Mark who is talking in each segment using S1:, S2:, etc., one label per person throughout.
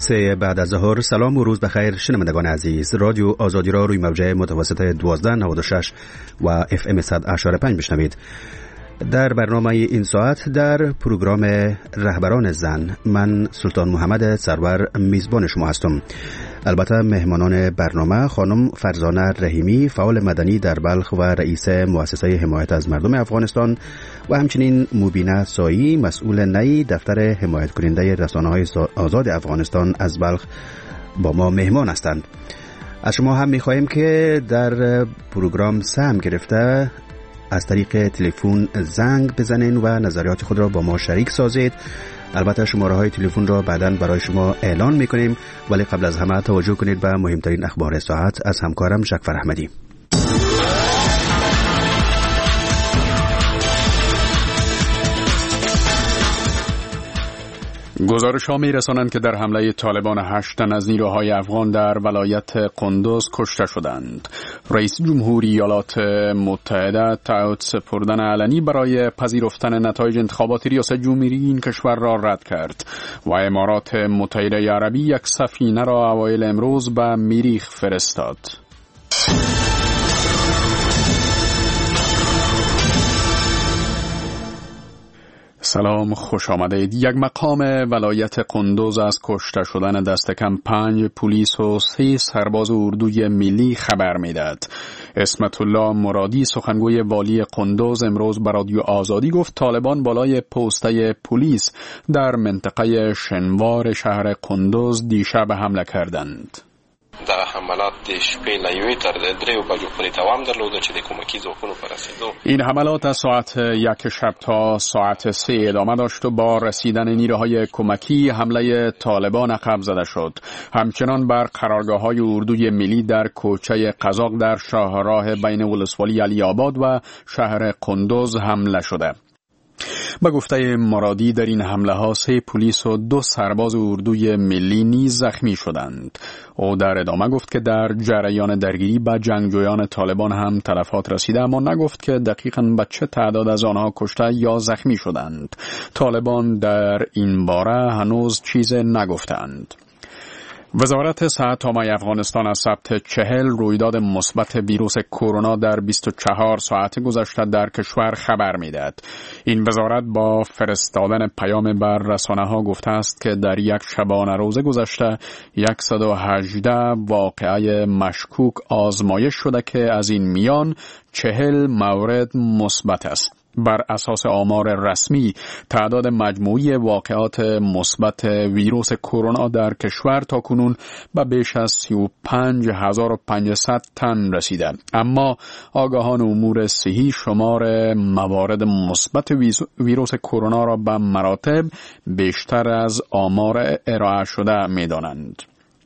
S1: 3 بعد از ظهر. سلام و روز بخیر شنوندگان عزیز. رادیو آزادی را روی موجه متوسط 1296 و FM 100.5 بشنوید. در برنامه این ساعت در پروگرام رهبران زن من سلطان محمد سرور میزبان شما هستم. البته مهمانان برنامه خانم فرزانه رحیمی، فعال مدنی در بلخ و رئیس مؤسسه حمایت از مردم افغانستان، و همچنین مبینه سایی، مسئول نی دفتر حمایت کننده رسانه‌های آزاد افغانستان از بلخ با ما مهمان هستند. از شما هم می‌خواهیم که در پروگرام سهم گرفته از طریق تلفن زنگ بزنین و نظریات خود را با ما شریک سازید. البته شماره های تلفن را بعداً برای شما اعلان میکنیم، ولی قبل از همه توجه کنید به مهمترین اخبار ساعت از همکارم شکفر احمدی.
S2: گزارش‌ها می‌رسانند که در حمله طالبان 8 تن از نیروهای افغان در ولایت قندوز کشته شدند. رئیس جمهوری ایالات متحده تعهد سپردن علنی برای پذیرفتن نتایج انتخابات ریاست جمهوری این کشور را رد کرد و امارات متحده عربی یک سفینه را اوایل امروز به مریخ فرستاد. سلام، خوش آمدید. یک مقام ولایت قندوز از کشته شدن دست کم 5 پلیس و 3 سرباز اردوی ملی خبر میدهد. اسمت الله مرادی، سخنگوی والی قندوز، امروز به رادیو آزادی گفت طالبان بالای پوسته پلیس در منطقه شنوار شهر قندوز دیشب حمله کردند.
S3: دغه حملات د شپې له 1 تر 3 بجو پورې دوام درلوده چې د کومکی ځواکونو پر رسیدو.
S2: این حملات از ساعت 1 شب تا ساعت 3 ادامه داشت و با رسیدن نیروهای کمکی حمله طالبان عقب زده شد. همچنان بر قرارگاه‌های اردوی ملی در کوچه قزاق در شاهراه بین ولسوالی علی آباد و شهر قندوز حمله شده. به گفته مرادی در این حمله ها 3 پلیس و 2 سرباز اردوی ملی نیز زخمی شدند. او در ادامه گفت که در جریان درگیری به جنگجویان طالبان هم تلفات رسیده، اما نگفت که دقیقاً به چه تعداد از آنها کشته یا زخمی شدند. طالبان در این باره هنوز چیز نگفتند. وزارت صحت عامه افغانستان از ثبت 40 رویداد مثبت ویروس کرونا در 24 ساعت گذشته در کشور خبر می‌دهد. این وزارت با فرستادن پیام بر رسانه‌ها گفته است که در یک شبانه روز گذشته 118 واقعه مشکوک آزمایش شده که از این میان 40 مورد مثبت است. بر اساس آمار رسمی تعداد مجموعی واقعات مثبت ویروس کرونا در کشور تاکنون به بیش از 35500 تن رسیده، اما آگاهان امور صحی شمار موارد مثبت ویروس کرونا را به مراتب بیشتر از آمار ارائه شده می‌دانند.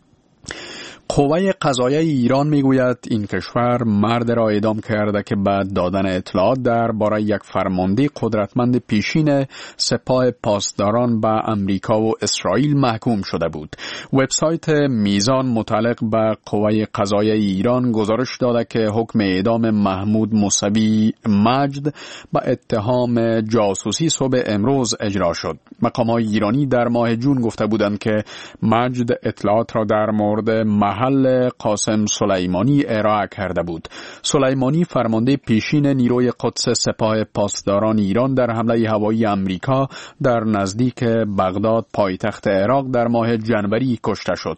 S2: قوه قضاییه ایران میگوید این کشور مرد را اعدام کرده که بعد دادن اطلاعات درباره یک فرمانده قدرتمند پیشین سپاه پاسداران به امریکا و اسرائیل محکوم شده بود. وبسایت میزان متعلق به قوه قضاییه ایران گزارش داده که حکم اعدام محمود موسوی مجد به اتهام جاسوسی صبح امروز اجرا شد. مقامات ایرانی در ماه جون گفته بودند که مجد اطلاعات را در مورد محل قاسم سلیمانی ارائه کرده بود. سلیمانی فرمانده پیشین نیروی قدس سپاه پاسداران ایران در حمله هوایی امریکا در نزدیک بغداد پایتخت عراق در ماه جنوری کشته شد.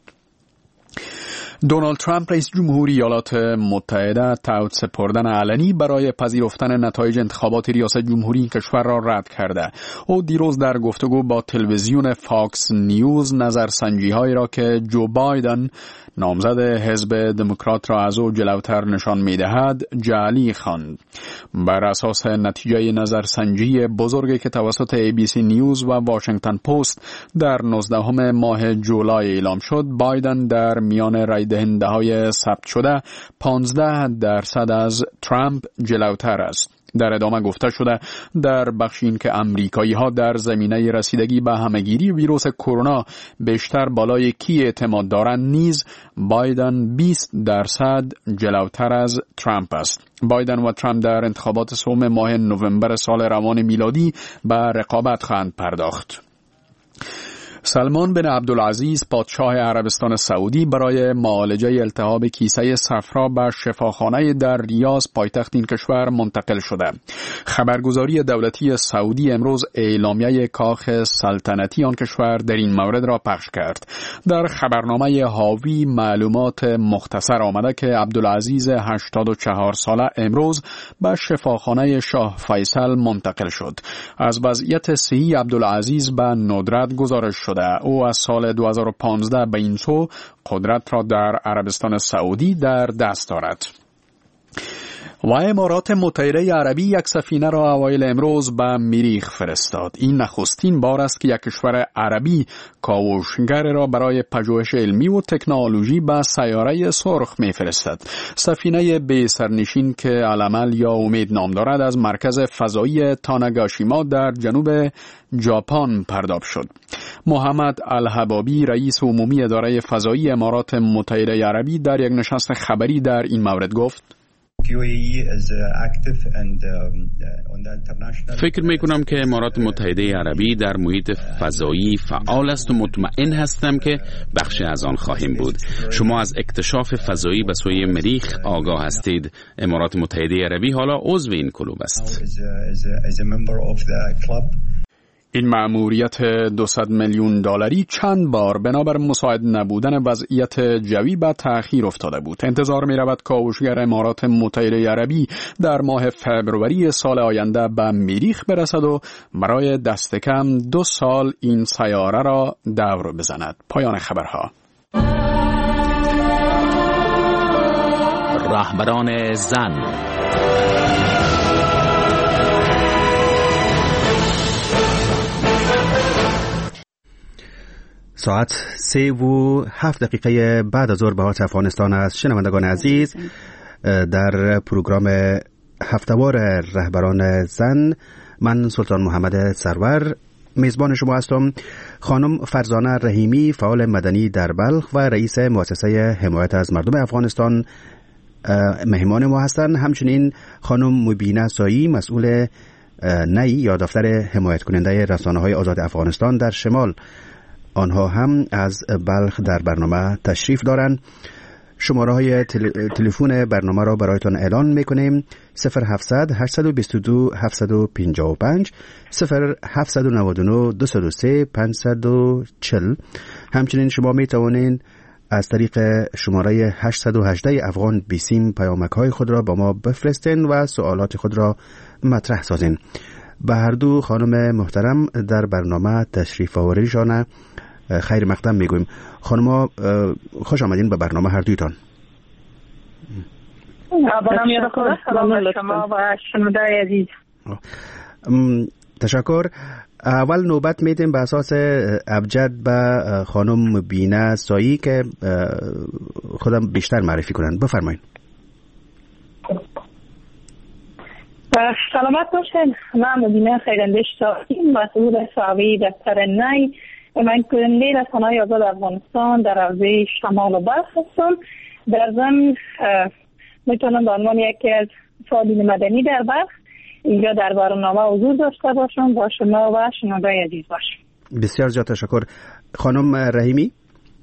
S2: دونالد ترامپ رئیس جمهوری ایالات متحده تعهد سپردن علنی برای پذیرفتن نتایج انتخابات ریاست جمهوری کشور را رد کرده. او دیروز در گفتگو با تلویزیون فاکس نیوز نظرسنجی‌هایی را که جو بایدن نامزد حزب دموکرات را از او جلوتر نشان می‌دهد جعلی خواند. بر اساس نتیجه نظرسنجی بزرگی که توسط ABC نیوز و واشنگتن پست در 19 ماه جولای اعلام شد، بایدن در میان رای دهنده‌های ثبت شده 15% از ترامپ جلوتر است. در ادامه گفته شده در بخش این که امریکایی‌ها در زمینه رسیدگی به همه‌گیری ویروس کرونا بیشتر بالای کی اعتماد دارند، نیز بایدن 20% جلوتر از ترامپ است. بایدن و ترامپ در انتخابات سوم ماه نوامبر سال روان میلادی به رقابت خواهند پرداخت. سلمان بن عبدالعزیز پادشاه عربستان سعودی برای معالجه التهاب کیسه صفرا به شفاخانه در ریاض پایتخت این کشور منتقل شده. خبرگزاری دولتی سعودی امروز اعلامیه کاخ سلطنتی آن کشور در این مورد را پخش کرد. در خبرنامه حاوی معلومات مختصر آمده که عبدالعزیز 84 ساله امروز به شفاخانه شاه فیصل منتقل شد. از وضعیت صحی عبدالعزیز به ندرت گزارش شده. او از سال 2015 به این سو قدرت را در عربستان سعودی در دست دارد. و امارات متحده عربی یک سفینه را اوایل امروز به مریخ فرستاد. این نخستین بار است که یک کشور عربی کاوشگر را برای پژوهش علمی و تکنولوژی به سیاره سرخ می‌فرستد. سفینه بی سرنشین که العمل یا امید نام دارد از مرکز فضایی تاناگاشیما در جنوب ژاپن پرداب شد. محمد الحبابی رئیس عمومی اداره فضایی امارات متحده عربی در یک نشست خبری در این مورد گفت:
S4: فکر می کنم که امارات متحده عربی در محیط فضایی فعال است و مطمئن هستم که بخشی از آن خواهیم بود. شما از اکتشاف فضایی به سوی مریخ آگاه هستید. امارات متحده عربی حالا عضو این کلوب است.
S2: این مأموریت 200 میلیون دلاری چند بار بنابر مساعد نبودن وضعیت جوی به تأخیر افتاده بود. انتظار می رود کاوشگر امارات متحده عربی در ماه فوریه سال آینده به مریخ برسد و برای دست کم 2 سال این سیاره را دور بزند. پایان خبرها.
S5: رهبران زن.
S1: ساعت 3:07 بعد از ظهر به هات افغانستان است. شنوندگان عزیز، در پروگرام هفتهوار رهبران زن من سلطان محمد سرور میزبان شما هستم. خانم فرزانه رحیمی فعال مدنی در بلخ و رئیس مؤسسه حمایت از مردم افغانستان مهمان ما هستند. همچنین خانم مبینه سایی مسئول نی یا دفتر حمایت کننده رسانه‌های آزاد افغانستان در شمال، آنها هم از بلخ در برنامه تشریف دارند. شماره های تلفن برنامه را برایتان اعلان میکنیم: 0700 822 755 0799 203 540. همچنین شما می توانید از طریق شماره 818 افغان بیسیم پیامک های خود را با ما بفرستین و سوالات خود را مطرح سازین. به هر دو خانم محترم در برنامه تشریف آوریشان خیر مقدم میگویم. خانم خوش آمدین به برنامه هر دویتان.
S6: سلام به شما و شنوندگان عزیز.
S1: تشکر. اول نوبت میدیم به اساس ابجد به خانم بینه سایی که خودم بیشتر معرفی کنند. بفرمایید.
S6: سلامت باشین. من مبینه خیراندیش سایی، مسئول حسابی دفتر نی حمایت کننده رسانه‌های آزاد افغانستان در حوزه شمال و بلخ هستم. در ضمن میتونم به عنوان یکی از فعالین مدنی در بلخ اینجا در برنامه حضور داشته باشم، با شما و شنوندگان عزیز باشم.
S1: بسیار زیاد تشکر. خانم رحیمی.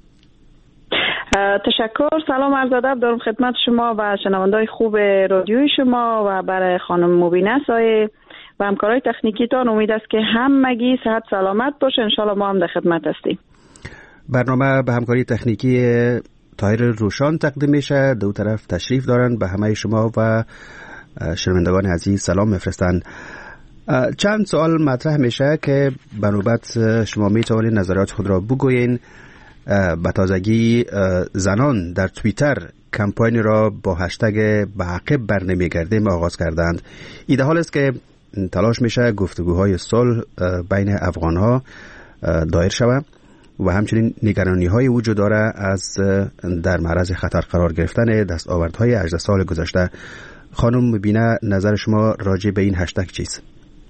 S7: تشکر. سلام عرض ادب دارم خدمت شما و شنوندگان خوب رادیوی شما و برای خانم مبینه سایه و همکارای تکنیکیتان. امید است که همگی صحت سلامت باشه. انشالله ما هم در خدمت هستیم.
S1: برنامه به همکاری تکنیکی طاهر روشان تقدیم میشه. دو طرف تشریف دارن. به همه شما و شنوندگان عزیز سلام میفرستن. چند سوال مطرح میشه که به نوبت شما میتوانید نظرات خود را بگوین. به تازگی زنان در توییتر کمپاین را با هشتگ به عقب برنمیگردیم آغاز کردند. ایده حال است که تلاش میشه گفتگوهای صلح بین افغانها دایر شود و همچنین نگرانی های وجود داره از در معرض خطر قرار گرفتن دستاوردهای 18 سال گذشته. خانم مبینه نظر شما راجع به این هشتگ چیست؟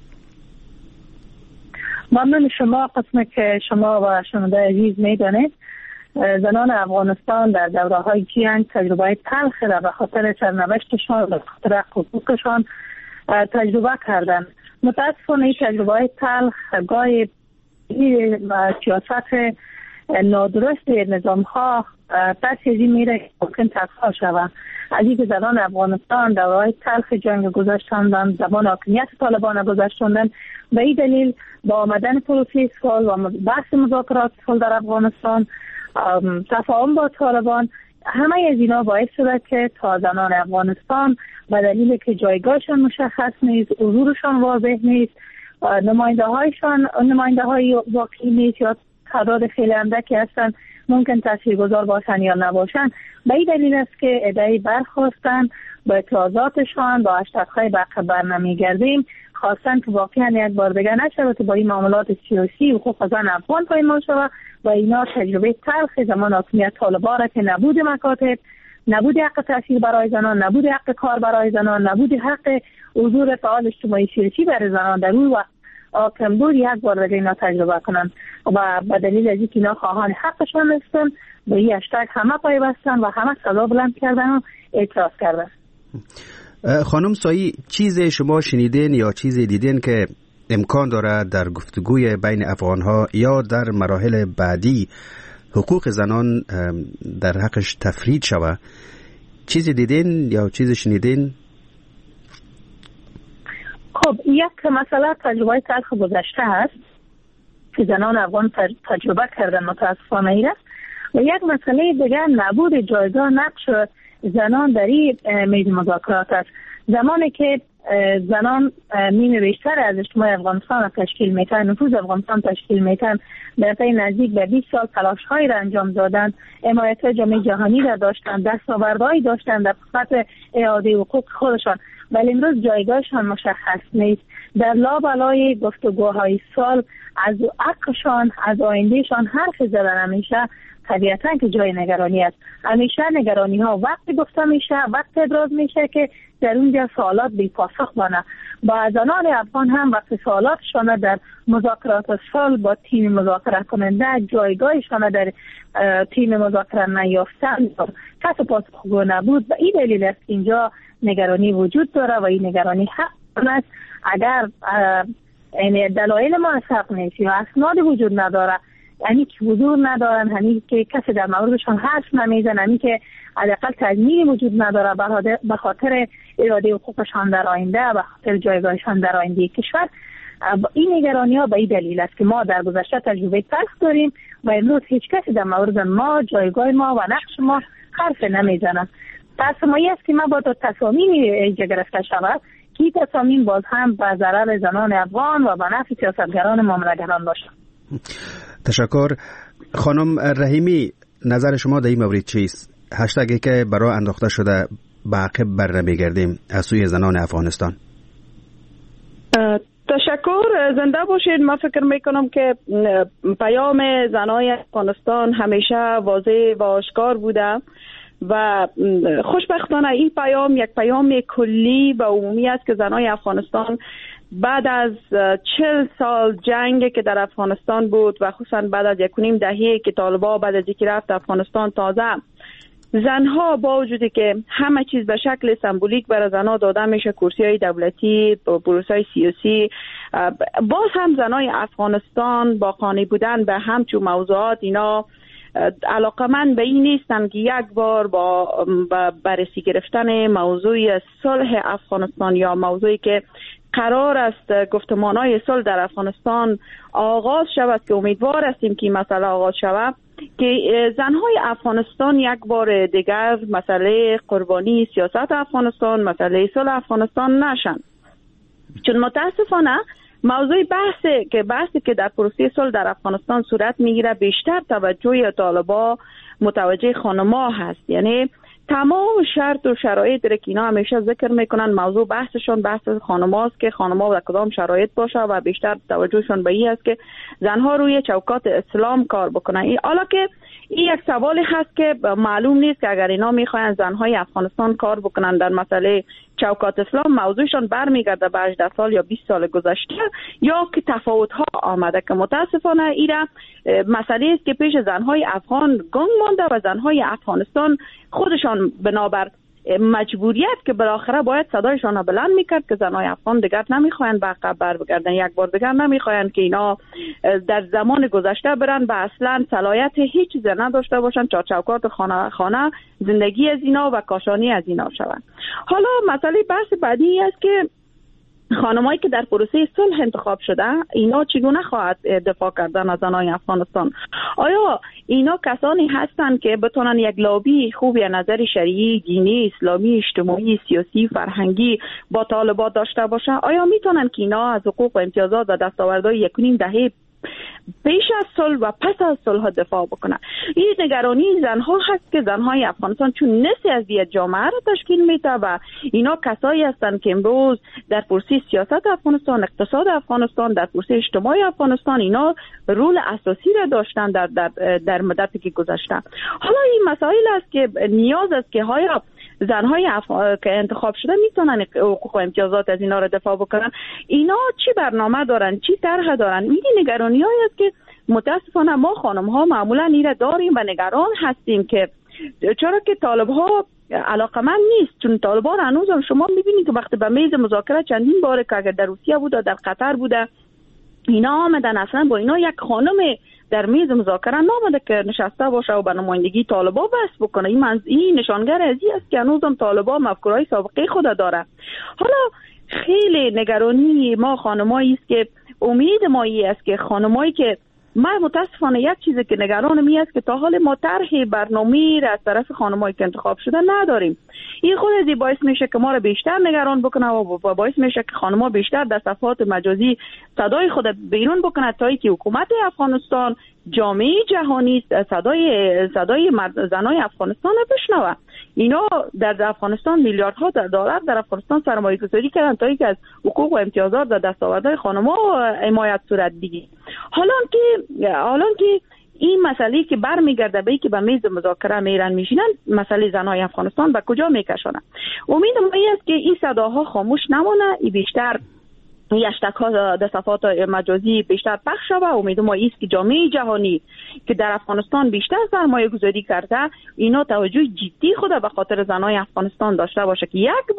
S6: ممنون شما. قسمی که شما و شنوندگان عزیز میدانید زنان افغانستان در دوره‌های جنگ تجربه تلخی را به خاطر سرنوشتشان و به خاطر حقوقشان تجربه کردند. متاسفانه این تجربه تلخ گاهی سیاست نادرست نظام ها تأثیری میره که ممکن تفاهم شود. از اینکه زنان افغانستان دورهای تلخ جنگ گذشتند، زمان حاکمیت طالبان گذشتند، به این دلیل با آمدن پروسه صلح و بحث مذاکرات صلح در افغانستان، تفاهم با طالبان، همه از اینا باعث شده که تا زنان افغانستان به دلیل که جایگاهشان مشخص نیست، حضورشان واضح نیست، نماینده های واقعی نیست یا تعداد خیلی اندکی هستند، ممکن تاثیرگذار باشن یا نباشن. به این دلیل است که ادعای برخواستن با اعتراضاتشان با هشتگ‌های بر نمیگردیم، خواستن که واقعا یک بار دیگه نشود که با این معاملات سیاسی حقوق زن افغان پایمال شود و اینا تجربه تلخ زمان حاکمیت طالبان که نبود مکاتب، نبود حق تحصیل برای زنان، نبود حق کار برای زنان، نبود حق حضور فعال اجتماعی سیاسی برای زنان در اون وقت حاکم بود، یک بار دیگه اینا تجربه کنن و به دلیل از اینکه اینا خواهان حقشان هستن به این هشتگ همه پایبستن و همه صدا بلند کردن و اعتراض کردن.
S1: خانم سایی، چیز شما شنیدین یا چیزی دیدین که امکان داره در گفتگوی بین افغانها یا در مراحل بعدی حقوق زنان در حقش تفرید شوه؟ چیزی دیدین یا چیزی شنیدین؟
S6: خب یک مسئله تجربه تلخ گذشته هست که زنان افغان تجربه کردن متاسفانه ایره و یک مسئله دیگر نبود جایگاه نقش زنان در این میز مذاکرات است. زمانی که زنان نیمه بیشتر از اجتماع افغانستان تشکیل میتن، نفوذ افغانستان تشکیل میتن، در طی نزدیک به 20 سال تلاش‌هایی را انجام دادند، حمایت جامعه جهانی را داشتند، دستاوردهایی داشتند در خدمت اعاده حقوق خودشان، ولی امروز جایگاهشان مشخص نیست. در لابلای گفتگوهای سال از حقشان، از آیندهشان حرف زدن همیشه طبیعتاً که جای نگرانی است. همیشه نگرانی ها وقتی گفته میشه، وقتی ابراز میشه که در اونجا سوالات بی پاسخ مانه. با زنان افغان هم وقتی سوالاتشان در مذاکرات صلح با تیم مذاکره کننده جایگاهشان در تیم مذاکره نیافتند، کس پاسخگو نبود. و این دلیل است اینجا نگرانی وجود داره و این نگرانی حق است. اگر دلایل موثق نیست یا اسناد وجود نداره، یعنی که حضور ندارن، یعنی که کسی در موردشان حرف نمیزنه، یعنی که حداقل تضمینی وجود نداره به خاطر اراده حقوقشان در آینده، به خاطر جایگاهشان در آینده کشور، این نگرانی ها به این دلیل است که ما در گذشته تجربه تلخ داریم و امروز هیچ کسی در مورد ما، جایگاه ما و نقش ما حرف نمیزنه. تصمیمی است که ما با تصامیم اینجا گرفته شود که این تصامیم باز هم به ضرر زنان افغان و به نفع سیاستگران معامله‌گران باشد.
S1: تشکر. خانم رحیمی، نظر شما در این مورد چیست؟ هشتگی که برای انداخته شده به عقب بر نمیگردیم از سوی زنان افغانستان.
S7: تشکر، زنده باشید. من فکر میکنم که پیام زنای افغانستان همیشه واضح و آشکار بوده و خوشبختانه این پیام یک پیام کلی و عمومی است که زنای افغانستان بعد از 40 سال جنگ که در افغانستان بود و خصوصا بعد از 1.5 دهه که طالبان بعد از اینکه رفت افغانستان تازه زنها با وجودی که همه چیز به شکل سمبولیک برای زنها داده میشه، کرسی‌های دولتی، پروسه‌های سیاسی، باز هم زنای افغانستان با قانع بودن به همچون موضوعات اینا علاقمند به این نیستن که یک بار با بررسی گرفتن موضوع صلح افغانستان یا موضوعی که قرار است گفتمان‌های صلح در افغانستان آغاز شود که امیدوار هستیم که این مسئله آغاز شود، که زنهای افغانستان یک بار دیگر مسئله قربانی سیاست افغانستان، مسئله صلح افغانستان نشن. چون متاسفانه موضوع بحثی که در پروسه صلح در افغانستان صورت میگیره بیشتر توجه طالبان متوجه خانم‌ها هست. یعنی تمام شرط و شرایط را که اینا همیشه ذکر میکنن، موضوع بحثشون بحث خانم‌هاست که خانم‌ها در کدام شرایط باشه و بیشتر توجهشون به این است که زنها روی چوکات اسلام کار بکنن. حالا که این یک سوالی هست که معلوم نیست که اگر اینا میخواین زنهای افغانستان کار بکنن در مسئله چوکات اسلام، موضوعشان برمیگرده به 18 سال یا 20 سال گذشته یا که تفاوت‌ها آمده که متاسفانه ایرا مسئله است که پیش زنهای افغان گنگ مانده و زنهای افغانستان خودشان بنابر مجبوریت که بالاخره باید صدایشان را بلند میکرد که زنهای افغان دیگر نمیخواین به عقب برگردن، یک بار دیگر نمیخواین که اینا در زمان گذشته برن و اصلا صلاحیت هیچ چیز نداشته باشن، چارچوکات خانه زندگی از اینا و کاشانی از اینا شوند. حالا مسئله بحث بعدی است که خانمایی که در پروسه صلح انتخاب شده اینا چگونه خواهد دفاع کردن از زنان افغانستان؟ آیا اینا کسانی هستند که بتونن یک لابی خوبی از نظر شرعی، دینی، اسلامی، اجتماعی، سیاسی، فرهنگی با طالبان داشته باشه؟ آیا میتونن که اینا از حقوق و امتیازات و دستاوردهای 1.5 دهه پیش از صلح و پس از صلح دفاع بکنن؟ این نگرانی زنها هست که زنهای افغانستان چون نصف از یک جامعه را تشکیل میده و اینا کسایی هستند که امروز در پروسه سیاست افغانستان، اقتصاد افغانستان، در پروسه اجتماعی افغانستان اینا رول اساسی را داشتن در مدتی که گذشته. حالا این مسائل است که نیاز است که های زنهای که انتخاب شده میتونن حقوق و امتیازات از اینا را دفاع بکنن. اینا چی برنامه دارن، چی طرح دارن؟ این نگرانی‌هایی است که متاسفانه ما خانم‌ها معمولا این را داریم و نگران هستیم که چرا که طالب‌ها علاقمند نیست، چون طالبان هنوز هم شما می‌بینید که وقتی به میز مذاکره چندین باره که اگر در روسیه بوده، در قطر بوده، اینا آمدن اصلا با اینا یک خانم در میز مذاکره نامده که نشسته باشه و به نمایندگی طالبان بحث بکنه. این نشانگر ازی است که هنوزم طالبان مفکورهای سابقه خود داره. حالا خیلی نگرانی ما خانمایی است که امید ما است که خانمایی که ما متاسفانه یک چیزی که نگرانم این است که تا حال ما طرح برنامه‌ای از طرف خانمایی که انتخاب شده نداریم. این خود از باعث میشه که ما رو بیشتر نگران بکنه و باعث میشه که خانم‌ها بیشتر در صفحات مجازی صدای خود بیرون بکنه تا اینکه حکومت افغانستان، جامعه جهانی صدای زنای افغانستان رو بشنوه. اینا در افغانستان میلیاردها دلار در افغانستان سرمایه‌گذاری کردن تا اینکه از حقوق و امتیازات و دستاوردهای خانم‌ها حمایت صورت بگیره. حالا که این مسئله که برمیگرده به اینکه به میز مذاکره میرن میشینن، مسئله زنای افغانستان به کجا میکشونه؟ امید ما است که این صداها خاموش نمونه، این بیشتر هشتگ‌ها در صفحات مجازی بیشتر پخش شود. امید ما است که جامعه جهانی که در افغانستان بیشتر سرمایه گذاری کرده اینا توجه جدی خود به خاطر زنای افغانستان داشته باشه که یک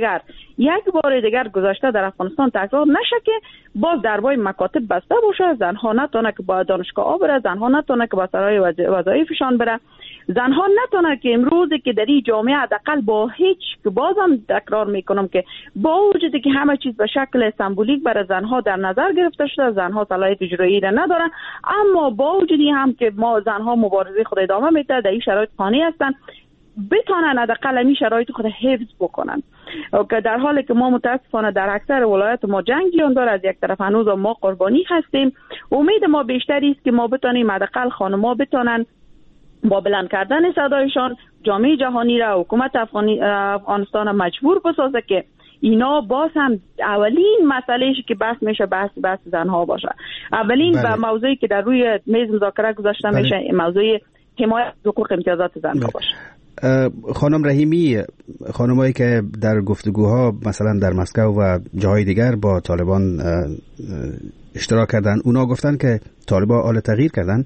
S7: بار دیگر گذشته در افغانستان تکرار نشه که باز دربای مکاتب بسته باشه، زنها نتونه که با دانشگاه بره، زنها نتونه که با سرای وظایفشان بره، زنها نتونه که امروزی که در این جامعه حداقل با هیچ، که بازم تکرار میکنم که با وجودی که همه چیز به شکل سمبولیک برای زنها در نظر گرفته شده، زنها صلاحیت اجرایی را ندارن، اما با وجودی هم که ما زنها مبارزه خود ادامه میده، در این شرایط قانع هستن بتونن حداقل این شرایط خود حفظ بکنن، که در حالی که ما متاسفانه در اکثر ولایات ما جنگیان داره، از یک طرف هنوز ما قربانی هستیم. امید ما بیشتری است که ما بتونیم حداقل خانم‌ها بتونن با بلند کردن صدایشان جامعه جهانی را، حکومت افغانستان مجبور بسازه که اینا باز هم اولین مسئله‌ای که بحث میشه بحث زنها باشه. اولین و موضوعی که در روی میز مذاکره گذاشته میشه موضوع حمایت حقوق امتیازات زنها باشه.
S1: خانم رحیمی، خانمایی که در گفتگوها مثلا در مسکو و جاهای دیگر با طالبان اشتراک کردن، اونا گفتن که طالبان آل تغییر کردن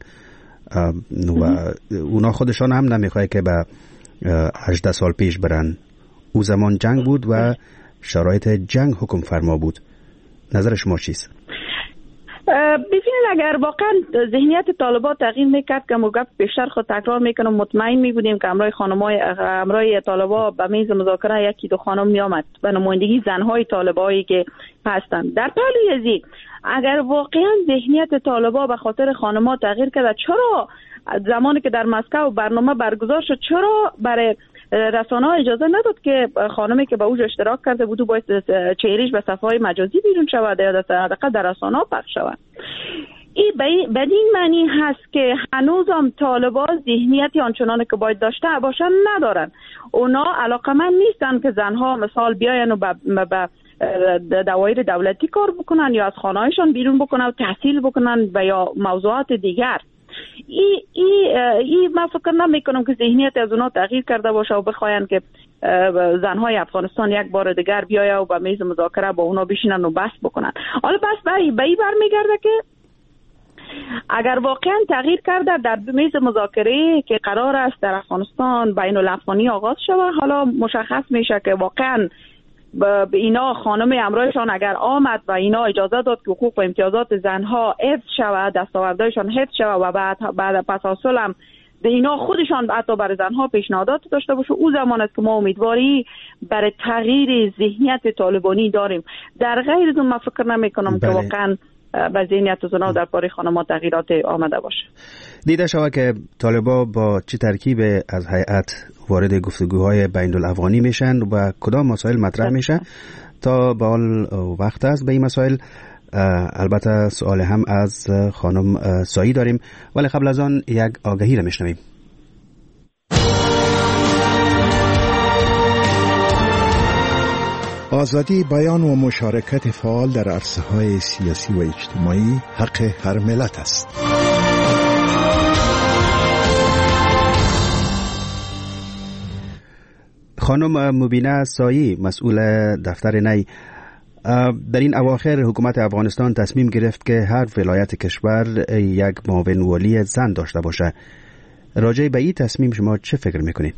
S1: و اونا خودشان هم نمیخواه که به 18 سال پیش برن. او زمان جنگ بود و شرایط جنگ حکم فرما بود. نظر شما چیست؟
S7: ببینید اگر واقعا ذهنیت طالبان تغییر میکرد که موقع بیشتر خود تکرار میکنم، مطمئن میبودیم که امرای طالبان به میز مذاکره یکی دو خانم میامد به نمایندگی زنهای طالبایی که هستند. در پهلوی ازی اگر واقعا ذهنیت طالبان به خاطر خانم‌ها تغییر کرد، چرا زمانی که در مسکو برنامه برگزار شد چرا برای رسانه‌ها اجازه نداد که خانمی که به اوج اشتراک کرده بود باید چهرهش به صفحه‌های مجازی بیرون شود یا در رسانه‌ها پخش شود؟ این بدین معنی هست که هنوزم طالبان ذهنیتی آنچنانی که باید داشته باشن ندارن. اونا علاقمند نیستن که زنها مثال بیاین و به دوایر دولتی کار بکنن یا از خانه‌هایشان بیرون بکنن و تحصیل بکنن و یا موضوعات دیگر. من فکر نمیکنم که ذهنیت از اونا تغییر کرده باشه و بخواین که زنهای افغانستان یک بار دیگر بیایه و به میز مذاکره با اونا بشینن و بحث بکنن. حالا بس به این برمیگرده که اگر واقعا تغییر کرده در میز مذاکره که قرار است در افغانستان بین الافغانی آغاز شود، حالا مشخص میشه که واقعا به اینا خانم امرایشان اگر آمد و اینا اجازه داد که حقوق و امتیازات زنها حفظ شود، دستاوردهایشان حفظ شود و بعد پس از هم اینا خودشان حتی برای زنها پیشنهادات داشته باشه، او زمان است که ما امیدواری برای تغییر ذهنیت طالبانی داریم. در غیر از اون من فکر نمی کنم که واقعا به ذهنیت زنها در باره خانم‌ها تغییرات آمده باشه.
S1: دیده شود که طالبا با چه ترکیب از هیئت وارد گفتگوهای بین الافغانی میشن و کدام مسائل مطرح میشه تا به حال وقت است به این مسائل. البته سوال هم از خانم سایی داریم، ولی قبل از آن یک آگهی را میشنویم.
S5: آزادی بیان و مشارکت فعال در عرصه‌های سیاسی و اجتماعی حق هر ملت است.
S1: خانم مبینه سایی، مسئول دفتر نی، در این اواخر حکومت افغانستان تصمیم گرفت که هر ولایت کشور یک معاون والی زن داشته باشه. راجع به این تصمیم شما چه فکر میکنین؟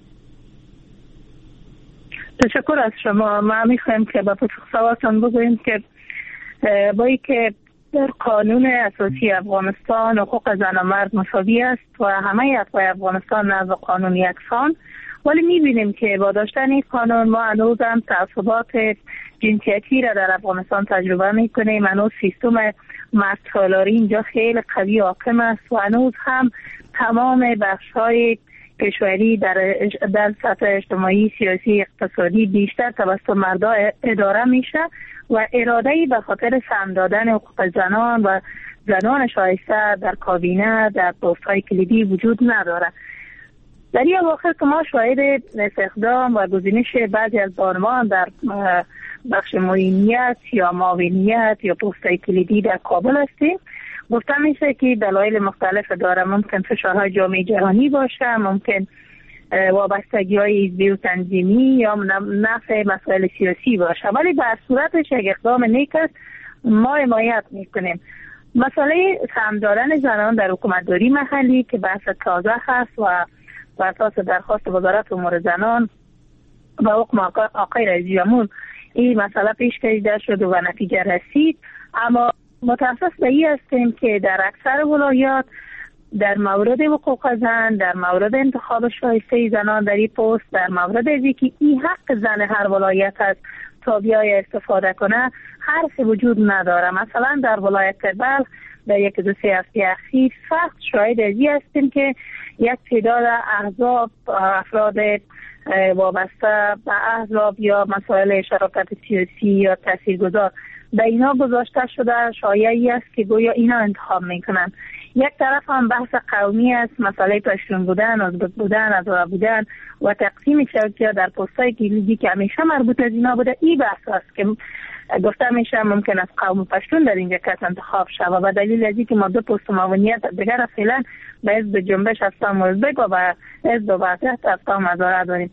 S6: تشکر از شما. ما میخوایم که با پاسخ سوالتان بگوییم که با اینکه در قانون اساسی افغانستان حقوق زن و مرد مساوی است و همه اطراف افغانستان نزد قانون یکسان، ولی میبینیم که با داشتن این قانون ما هنوز هم تعصبات جنسیتی را در افغانستان تجربه میکنیم. هنوز سیستم مردسالاری اینجا خیلی قوی حاکم است و هنوز هم تمام بخش‌های کشوری در سطح اجتماعی، سیاسی، اقتصادی بیشتر توسط مردا اداره میشه و اراده‌ای به خاطر سهم دادن حقوق زنان و زنان شایسته در کابینه، در پست‌های کلیدی وجود نداره. در این اواخر که ما شاهد استخدام و گزینش بعضی از بانوان در بخش معینیت یا معاونیت یا پست‌های کلیدی در کابل هستیم، گفته میشه که دلایل مختلف داره. ممکن فشارهای جامعه جهانی باشه، ممکن وابستگی‌های حزبی و تنظیمی یا نفع مسائل سیاسی باشه، ولی به صورتش یک اقدام نیک است، ما حمایت میکنیم. مسئله سهم دادن زنان در حکومتداری محلی که بحث تازه هست و بر اساس درخواست وزارت امور زنان و حکم آقای رئیس جمهور این مسئله پیش کشیده شد و نتیجه رسید. اما متاسف به این هستیم که در اکثر ولایات در مورد حقوق زن، در مورد انتخاب شایسته زنان در این پست، در مورد ازی که این حق زن هر ولایت است تا بیای استفاده کنه، حرف وجود نداره. مثلا در ولایت بلخ در یک دو سه هفته اخیر سخت شاهد ازی هستیم که یک تعداد احزاب، افراد وابسته به احزاب یا مسائل شراکت سیاسی یا تاثیرگذار به اینا گذاشته شده، شایعی است که گویا اینا انتخاب میکنن. یک طرف هم بحث قومی است، مسئله پشتون بودن، ازبک بودن، ازارا بودن و تقسیم شرکت در پست‌های کلیدی که همیشه مربوط از اینا بوده. این بحث است که گفته میشه ممکن است قوم پشتون در اینجا کس انتخاب شود و دلیل از این که ما دو پست معاونیت دیگر فعلا به حزب جنبش هستم ازبک و به حزب وحدت هستم ازارا داریم.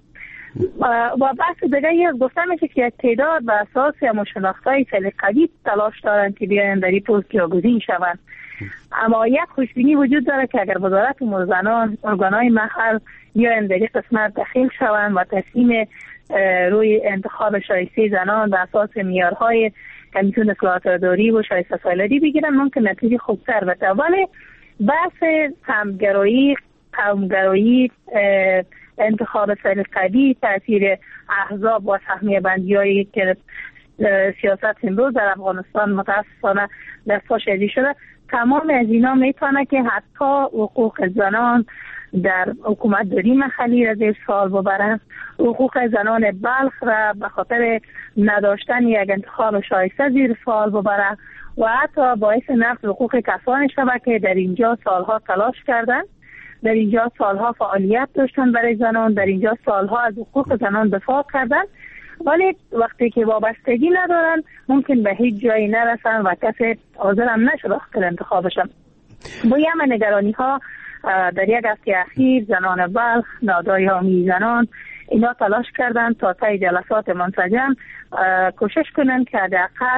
S6: و بحث دیگه یک گفته میشه که تعداد به اساس مشناختهای خیلی قوی تلاش دارن که بیاین در این پست جایگزین شوند. اما یک خوشبینی وجود داره که اگر وزارت امور زنان، ارگانهای محل بیاین در این قسمت دخیل شوند و تصمیم روی انتخاب شایسته زنان به اساس معیارهای کمیسیون اصلاحات اداری و شایسته سالاری بگیرن، ممکن نتیجه خوبتر بده. ولی بحث سمت‌گرایی، قوم‌گرایی، انتخاب خیلی قوی، تاثیر احزاب و سهمیه بندی‌هایی که سیاست امروز در افغانستان متاسفانه دستاش ازی شده، تمام از اینا میتونه که حتی حقوق زنان در حکومت داری محلی را زیر سوال ببره، حقوق زنان بلخ را به خاطر نداشتن یک انتخاب شایسته زیر سوال ببره و حتی باعث نقض حقوق کسانی شود که در اینجا سالها تلاش کردن، در اینجا سالها فعالیت داشتن برای زنان، در اینجا سالها از حقوق زنان دفاع کردن، ولی وقتی که وابستگی ندارن ممکن به هیچ جایی نرسن و کسی حاضر هم نشده خاطر انتخابشن. با یه نگرانی ها در یک هفته اخیر زنان بلخ، نهادهای حامی زنان اینا تلاش کردن تا طی جلسات منسجم کوشش کنن که حداقل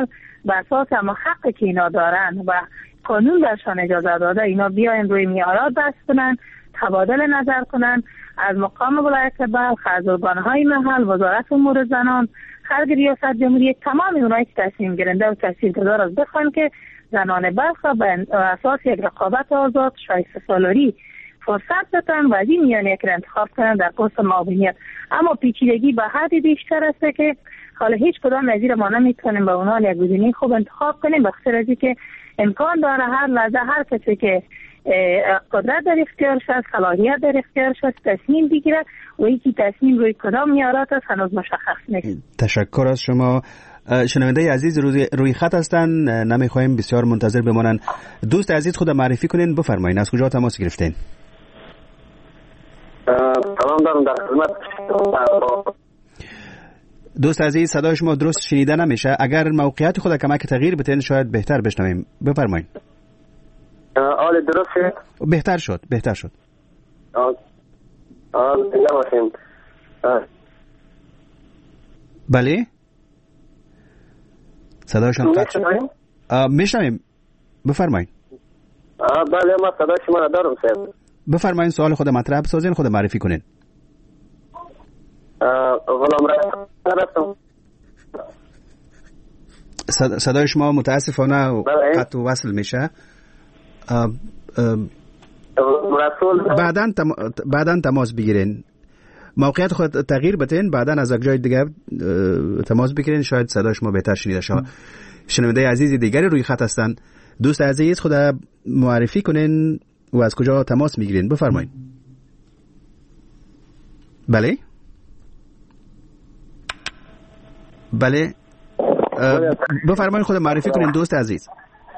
S6: به اساس هم حقی که اینا دارن و قانون درشان اجازه داده اینا بیاین روی میارات بحث کنن، تبادل نظر کنن، از مقام ولایت بلخ، از ارگانهای محل، وزارت امور زنان، خلق ریاست جمهوری، تمام اونایی که تصمیم گیرنده و تاثیرگذار از بخوان که زنان بلخ به اساس یک رقابت آزاد شایسته سالاری فرصت دادن و از این میان یک انتخاب کنن در پست معاونیت. اما پیچیدگی به حدی بیشتر است که حالا هیچ کدام نظیر ما نمیتونیم به اونها یک گزینه خوب انتخاب کنیم، به خاطر از اینکه امکان داره هر لحظه هر کسی که قدرت در اختیارش است، صلاحیت در اختیارش است تصمیم بگیره و یکی تصمیم روی کدام میارات است هنوز مشخص نیست.
S1: تشکر از شما. شنونده عزیز روی خط هستن، نمیخوایم بسیار منتظر بمانن. دوست عزیز خود معرفی کنین، بفرمایید از کجا تماس گرفتین؟
S8: سلام دارم، در خدمت.
S1: دوست عزیز صدای شما درست شنیده نمیشه، اگر موقعیت خود کمک تغییر بتین شاید بهتر بشنویم. بفرمایید.
S8: حال درسته؟
S1: بهتر شد. بله صدایشان قطع شد. میشنویم، بفرمایید.
S8: بله ما صدای شما را دارم صاحب.
S1: بفرمایید سوال خود مطرح بسازین، خود معرفی کنین.
S8: غلام رستم.
S1: صدای شما متاسفانه قطع و وصل میشه. بعداً تماس بگیرین، موقعیت خود تغییر بتین، بعداً از یک جای دیگه تماس بگیرین، شاید صدای شما بهتر شنیده شود. شنونده عزیز دیگری روی خط هستن. دوست عزیز خود معرفی کنین و از کجا تماس میگیرین، بفرمایید. بله بفرمایید خود معرفی کنین دوست عزیز.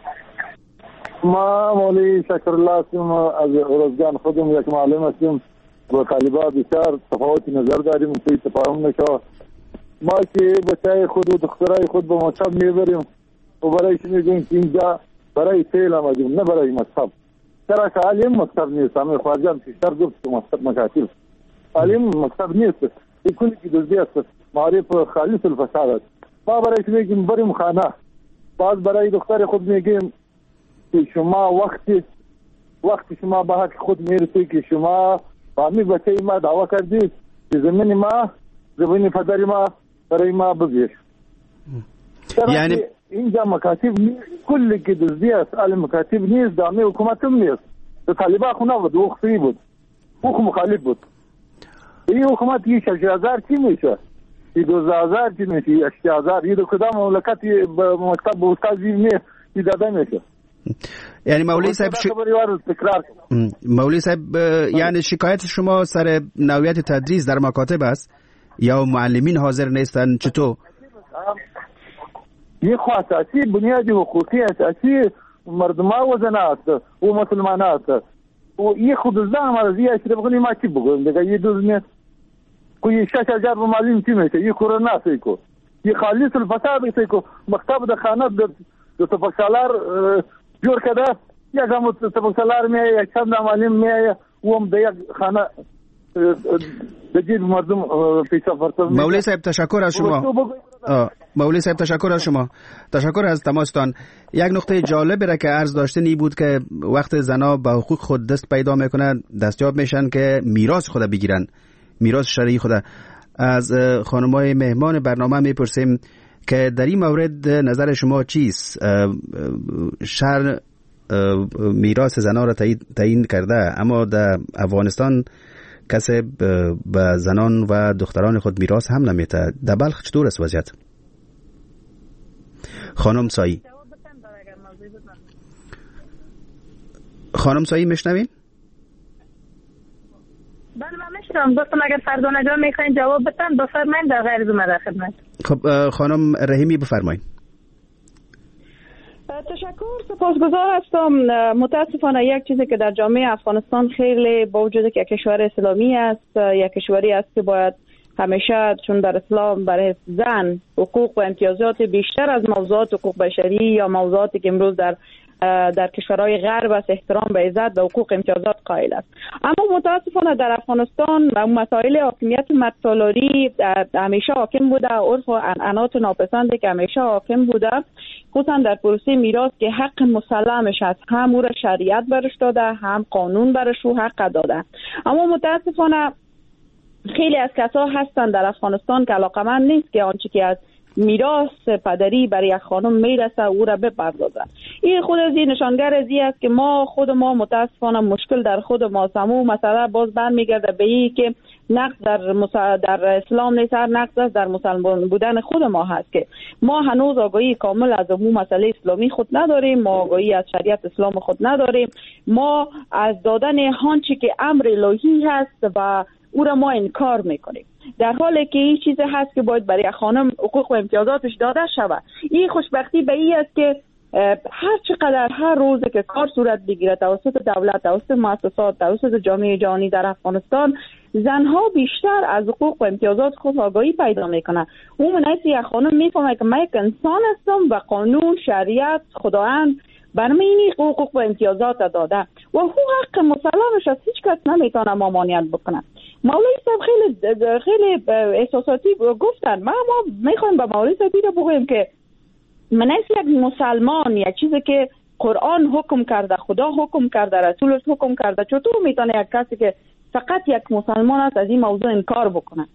S9: ما مولی شکرالله هستم، از ارزگان خودم یک معلم هستم. با طالبا بسیار تفاوت نظر داریم، توی تفاهم نشه. ما که بچه خود و دخترای خود به مکتب میبریم و برایش میگویم که اینجا برای فعل آمدیم نه برای مکتب. چرا که علم مکتب نیست، همه خواجم پیشتر گفت که مکاتب علم مکتب نیست، این کلی که دزدی است، معارف خالص الفساد است. ما برایش میگیم بریم خانه، باز برای دختر خود میگیم که شما وقتی شما به حق خود میرسی که شما فهمی بچه ما دعوا کردید که زمین پدر ما برای ما بگیر.
S1: یعنی
S9: اینجا مکاتب نیست، کلی که دزدی است، علم مکاتب نیست، دامه حکومت هم نیست. طالبا خو نبود، او خفی بود، او خو مخالف بود. این حکومت یه 6,000 چی میشه؟ یه 12,000 چی میشه؟ یه 8,000 یه دو کدام مملکت مکتب به استاد نیست، یه داده میشه.
S1: یعنی مولوی صاحب یعنی شکایت شما سر نوعیت تدریس در مکاتب است یا معلمین حاضر نیستن؟ چطور؟
S9: یه خو اساسی بنیادی حقوقی اساسی مردم و زنات و مسلمانات و یه خود زن مرزی اشرف بگونی ما چی بگویم دیگه؟ یه دوز نیست که یه 6,000 معلم چی میشه؟ یه کرونا سیکو یه خالص الفساد سیکو مکتب د خانه د تفکسالار جور کده یک هم تفکسالار میایه، یک چند معلم میایه و هم ده یک خانه بجید مردم پیشا فرصت.
S1: مولوی صاحب تشکر از شما. مولوی صاحب تشکر از شما، تشکر از تماستان. یک نقطه جالب را که عرض داشتنی بود که وقت زنا به حقوق خود دست پیدا میکنن، دستیاب میشن که میراث خود بگیرن، میراث شرعی خود. از خانمای مهمان برنامه میپرسیم که در این مورد نظر شما چیست؟ شرع میراث زنا را تعیین کرده، اما در افغانستان کسی به زنان و دختران خود میراث هم نمیده. در بلخ چطور است وضعیت؟ خانم سایی میشنوین؟
S6: بله من میشنم. دوستم اگر فردانه جان میخواین جواب بدن بفرمایید، در غیر زمه در خدمت.
S1: خب خانم رحیمی بفرمایید.
S7: تشکر، سپاسگزار هستم. متاسفانه یک چیزی که در جامعه افغانستان خیلی با وجود که کشور اسلامی است، یک کشوری است که باید همیشه چون در اسلام برای زن حقوق و امتیازات بیشتر از موضوعات حقوق بشری یا موضوعاتی که امروز در در کشورهای غرب است، احترام به عزت و حقوق امتیازات قائل است. اما متاسفانه در افغانستان مسائل حاکمیت مردسالاری همیشه حاکم بوده، عرف و عنعنات ناپسندی که همیشه حاکم بوده، خصوصا در پروسه میراث که حق مسلمش است، هم او را شریعت برش داده، هم قانون برش او حق داده. اما متاسفانه خیلی از کسا هستند در افغانستان که علاقمند نیست که آنچه که از میراث پدری برای یک خانم میرسه او را بپردازه. این خود از این نشانگر از این است که خود ما متاسفانه مشکل در خود ما سمو مسئله باز برمیگرده به این که نقص در اسلام نیست، هر نقص است در مسلمان بودن خود ما هست که ما هنوز آگاهی کامل از اون مسئله اسلامی خود نداریم، ما آگاهی از شریعت اسلام خود نداریم، ما از دادن هانچی که امر الهی هست و او را ما انکار میکنیم، در حالی که این چیز هست که باید برای خانم حقوق و امتیازاتش داده شود. این خوشبختی به این است که هر چقدر هر روز که کار صورت بگیره توسط دولت، توسط مؤسسات، توسط جامعه جهانی در افغانستان، زنها بیشتر از حقوق و امتیازات خود آگاهی پیدا میکنن. اون منعکس یک خانم میفهمه که من یک انسان هستم و قانون، شریعت، خداوند برای این حقوق و امتیازات داده و هو حق مسلمش است، هیچ کس نمیتونه ممانعت بکنه. مولوی صاحب خیلی احساساتی گفتن. ما میخوایم به مولوی صاحب بگویم که منعکس یک مسلمان، یک چیزی که قرآن حکم کرده، خدا حکم کرده، رسولش حکم کرده، چطور میتونه یک کسی که فقط یک مسلمان است از این موضوع انکار بکنه؟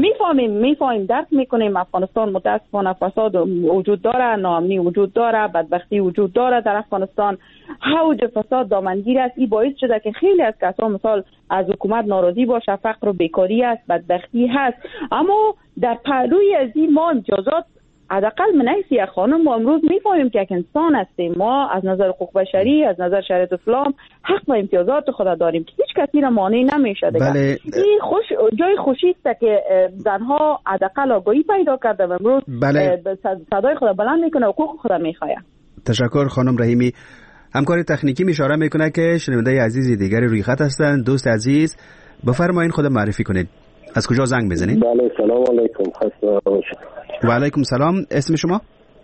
S7: میفهمیم درک میکنیم افغانستان متاسفانه فساد وجود داره، ناامنی وجود داره، بدبختی وجود داره در افغانستان، اوج فساد دامنگیر است. این باعث شده که خیلی از کسا مثال از حکومت ناراضی باشه، فقر و بیکاری است، بدبختی هست. اما در پهلوی از این ما امتیازات، حداقل من حیث یک خانم ما امروز میفهمیم که یک انسان هستیم، ما از نظر حقوق بشری، از نظر شریعت اسلام حق و امتیازات خود داریم که هیچ کسی را مانع نمیشه دیگه.
S1: بله.
S7: این جای خوشی است که زنها حداقل آگاهی پیدا کرده و امروز
S1: بله.
S7: صدای خود بلند میکنه، حقوق خود میخواه.
S1: تشکر خانم رحیمی. همکار تکنیکی اشاره میکنه که شنونده عزیزی دیگری روی خط هستند. دوست عزیز بفرمایید خود معرفی کنید، از کجا زنگ بزنید؟
S8: بله سلام علیکم. خسته باشید.
S1: و علیکم سلام. اسم شما؟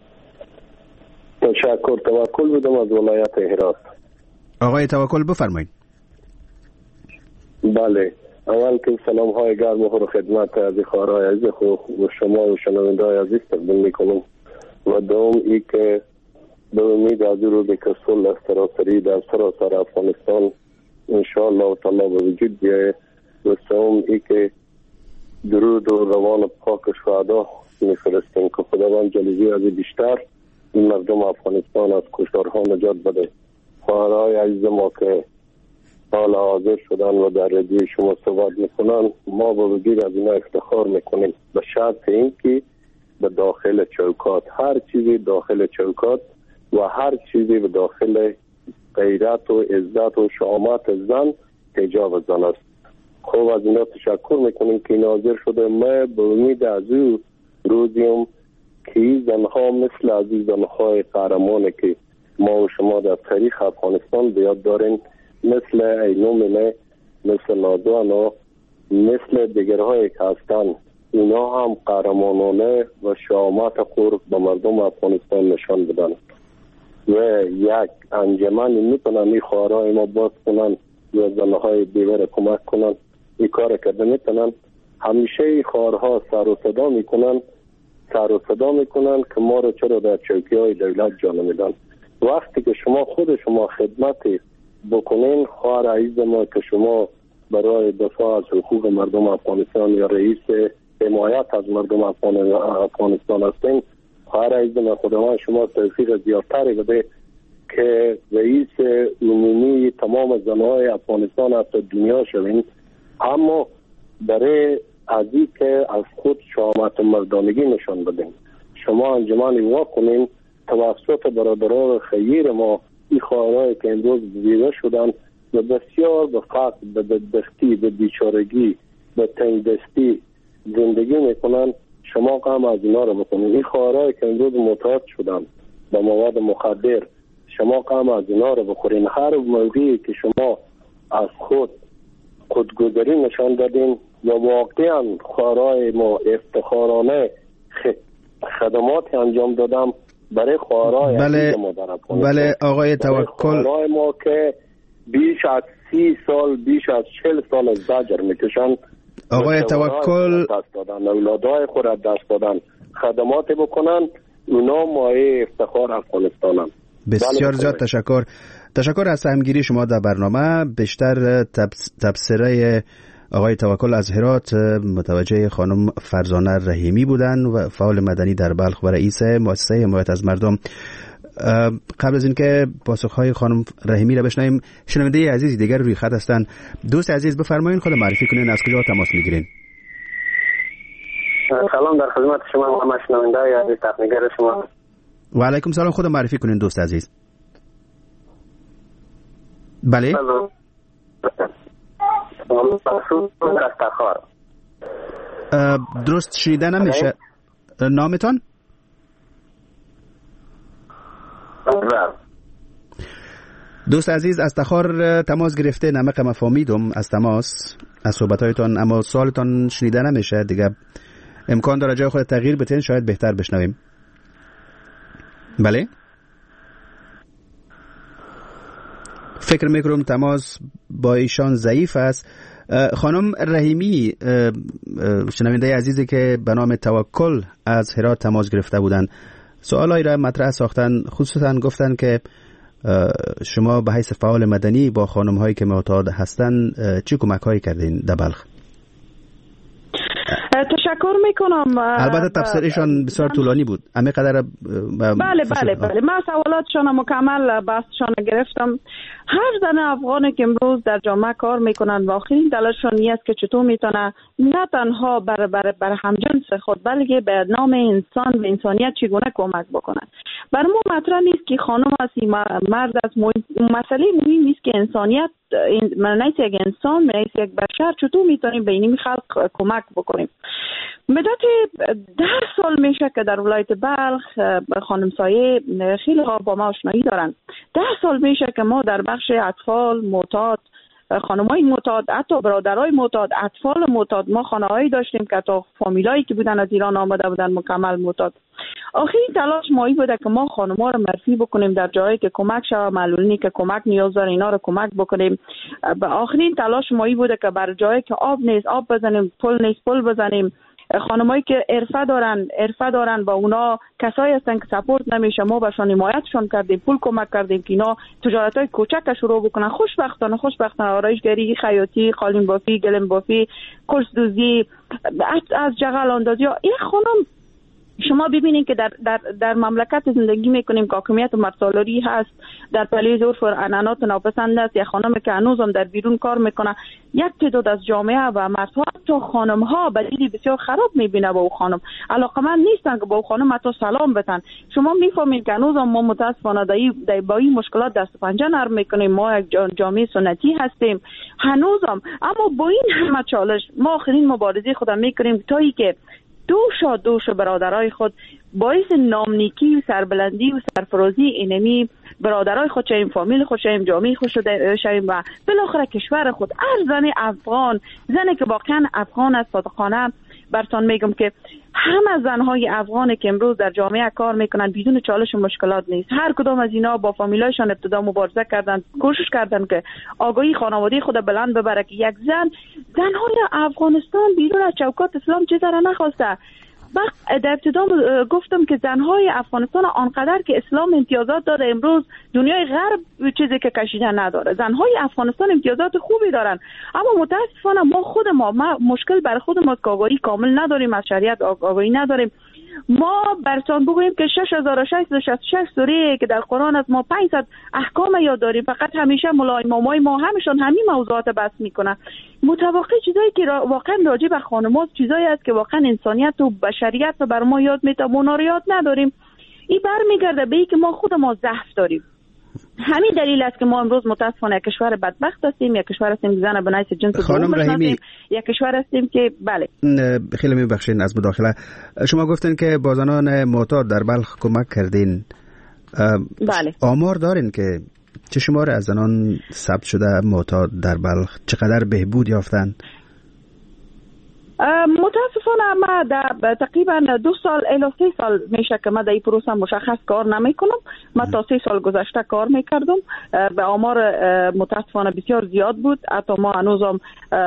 S8: تشکر. توکل بودم از ولایت هرات.
S1: آقای توکل بفرمایید.
S8: بله، اول که سلام های گرم و خدمت از خواهرای عزیز خود و شما و شنونده های عزیز تقدیم میکنم و دوم ای که به امید از رو به که صلح سراسری در سراسر افغانستان انشاءالله تعالی به وجود بیاید و سوم ای که درود و روان پاک شهدا میفرستیم که خداوند جلیلی از بیشتر این مردم افغانستان از کشتارها نجات بده. خواهرای عزیز ما که حال حاضر شدن و در رادیوی شما صحبت میکنن، ما با وجود از اینا افتخار میکنیم به شرط اینکه به داخل چوکات، هر چیزی داخل چوکات و هر چیزی به داخل غیرت و عزت و شامت زن حجاب زن است. خوب از اینا تشکر میکنیم که این حاضر شده. ما به امید از او روزیم که زنها مثل از این زنهای قهرمانه که ما و شما در تاریخ افغانستان بیاد دارین، مثل اینومنه، مثل نادوانا، مثل دیگرهایی که هستن، اینا هم قهرمانانه و شامت خود به مردم افغانستان نشان بدن و یک انجمن میتونن این خواهرای ما باز کنن و زنهای دیگر کمک کنن. این کار کرده میتونن. همیشه این خواهرها سر و صدا میکنن که ما رو چرا در چوکی های دولت جا نمیدن. وقتی که خود شما خدمت بکنین، خواهر عزیز ما که شما برای دفاع از حقوق مردم افغانستان یا رئیس حمایت از مردم افغانستان هستین، خواهر عزیز ما خداوند شما توفیق زیادتری بده که رئیس عمومی تمام زنهای افغانستان از دنیا شوین. اما برای ازی که از خود شامت مردانگی نشان بدین، شما انجمن وا کنین توسط برادران خیر ما، این خواهرایی که امروز زیده شدن و بسیار به فقر، به بدبختی، به بیچارگی، به تنگدستی زندگی میکنن، شما قام از اینا رو بکنین. این خواهرایی که امروز معتاد شدن به مواد مخدر، شما قام از اینا رو بخورین. هر موقعی که شما از خودگذری نشان دادین و واقعا خواهرای ما افتخارانه خدمات انجام دادم، برای خواهرای
S1: بله.
S8: ما در افغانستان.
S1: بله آقای توکل،
S8: خواهرای ما که بیش از 30 سال، بیش از 40 سال از زجر میکشن،
S1: آقای توکل
S8: دست دادن، اولادای خود را دست دادن، خدمات بکنن، اونا مایه افتخار افغانستانن.
S1: بسیار زیاد تشکر از همگیری شما در برنامه. بیشتر تبصره آقای توکل از هرات متوجه خانم فرزانه رحیمی بودن و فعال مدنی در بلخ و رئیس مؤسسه حمایت از مردم. قبل از اینکه پاسخهای خانم رحیمی را بشنویم، شنونده عزیز دیگر روی خط هستند. دوست عزیز بفرمایید، خود معرفی کنین، از کجا تماس میگیرین؟
S8: سلام، در خدمت شما، من شنونده عزیز تکنیگر شما.
S1: و علیکم سلام، خود معرفی کنین دوست عزیز. بله. درست شنیده نمیشه. نامتان؟ دوست عزیز از تخار تماس گرفته، نمک مفاهمیدم از تماس، از صحبتایتان، اما سوالتان شنیده نمیشه دیگه. امکان داره جای خود تغییر بتین، شاید بهتر بشنویم. بله. فکر میکنم تماس با ایشان ضعیف است. خانم رحیمی، شنونده عزیزی که به نام توکل از هرات تماس گرفته بودند، سوالایی را مطرح ساختن، خصوصا گفتن که شما به حیث فعال مدنی با خانم هایی که معتاد هستند چه کمک هایی کردین در بلخ؟
S7: تشکر میکنم.
S1: البته تفسیرشان بسیار طولانی بود. همه قدر
S7: بله من سوالاتشان مکمل بحثشان گرفتم. هر زن افغانی که امروز در جامعه کار میکنن و آخرین دلشون این است که چطور میتونه نه تنها بر همجنس خود بلکه به نام انسان و انسانیت چگونه کمک بکنن. بر ما مطرح نیست که خانم است مرد است، مسئله مهم نیست که انسانیت نیست، یک انسان نیست، یک بشر چطور میتونیم به این خلق کمک بکنیم. مدت 10 سال میشه که در ولایت بلخ خانم سایه خیلی ها با ما آشنایی دارن. 10 سال میشه که ما در بخش اطفال معتاد، خانمای معتاد، حتی برادرای معتاد، اطفال معتاد، ما خانه‌هایی داشتیم که تا فامیلایی که بودن از ایران آمده بودن مکمل معتاد. آخرین تلاش مایی بوده که ما خانم‌ها رو معرفی بکنیم در جایی که کمک شود، معلولینی که کمک نیاز داره اینا رو کمک بکنیم. آخرین تلاش مایی بوده که بر جایی که آب نیست آب بزنیم، پل نیست پل بزنیم. خانمایی که عرفه دارن با اونا کسایی هستن که سپورت نمیشه، ما بهشون حمایتشون کردیم، پول کمک کردیم که اینا تجارتای کوچک شروع بکنن. خوشبختانه آرایشگری، خیاطی، قالین بافی، گلم بافی، کلس دوزی، از جغل اندازی. این خانم شما ببینید که در مملکت زندگی میکنیم که حاکمیت مرسالاری هست، در پلیز عرف و عنعنات ناپسند است. یک خانم که هنوزم در بیرون کار میکنه، یک تعداد از جامعه و مردها حتی خانم ها به دیدی بسیار خراب میبینه با او خانم، علاقمند نیستن که با او خانم حتی سلام بتن. شما میفهمید که هنوزم ما متاسفانه با این مشکلات دست و پنجه نرم میکنیم. ما یک جامعه سنتی هستیم هنوزم، اما با این همه چالش ما آخرین مبارزه خودم میکنیم تا ای که دوش برادرای خود باعث نامنیکی و سربلندی و سرفرازی اینمی برادرای خود شویم، فامیل خود شویم، جامعه خود شویم و بالاخره کشور خود. هر زن افغان، زنی که واقعا افغان است، صادقانه برتان میگم که همه زنهای افغانی که امروز در جامعه کار میکنن بدون چالش و مشکلات نیست. هر کدام از اینا با فامیلایشان ابتدا مبارزه کردن، کوشش کردن که آگاهی خانواده خود بلند ببره که یک زنهای افغانستان بیرون از چوکات اسلام چیزی را نخواسته. در ابتدا گفتم که زنهای افغانستان آنقدر که اسلام امتیازات داده، امروز دنیای غرب چیزی که کشیدن نداره. زنهای افغانستان امتیازات خوبی دارن، اما متاسفانه ما مشکل بر خود ما که آگاهی کامل نداریم، از شریعت آگاهی نداریم. ما برتان بگوییم که 6666 سوره که در قرآن است، ما 500 احکام یاد داریم، فقط همیشه مولای امامای ما همشون همین موضوعات بحث میکنن. متوقع چیزایی که واقعا راجع به خانم‌ها چیزایی است که واقعا انسانیت و بشریت رو بر ما یاد میده، ما رو یاد نداریم. این برمیگرده به اینکه ما خود ما ضعف داریم. همین دلیل است که ما امروز متاسفانه یک کشور بدبخت هستیم، یک کشور هستیم که زن به نحیث جنس دوم بشناسیم، یک کشور هستیم که بله.
S1: خیلی میبخشین از مداخله. شما گفتین که با زنان معتاد در بلخ کمک کردین.
S7: بله.
S1: آمار دارین که چه شمار از زنان ثبت شده معتاد در بلخ، چقدر بهبود یافتن؟
S7: متاسفانه ما در تقریبا 2 سال الی 3 سال میشه که ما در این پروسه مشخص کار نمی کنم. ما تا 3 سال گذشته کار میکردم. به آمار متاسفانه بسیار زیاد بود. حتی ما هنوزم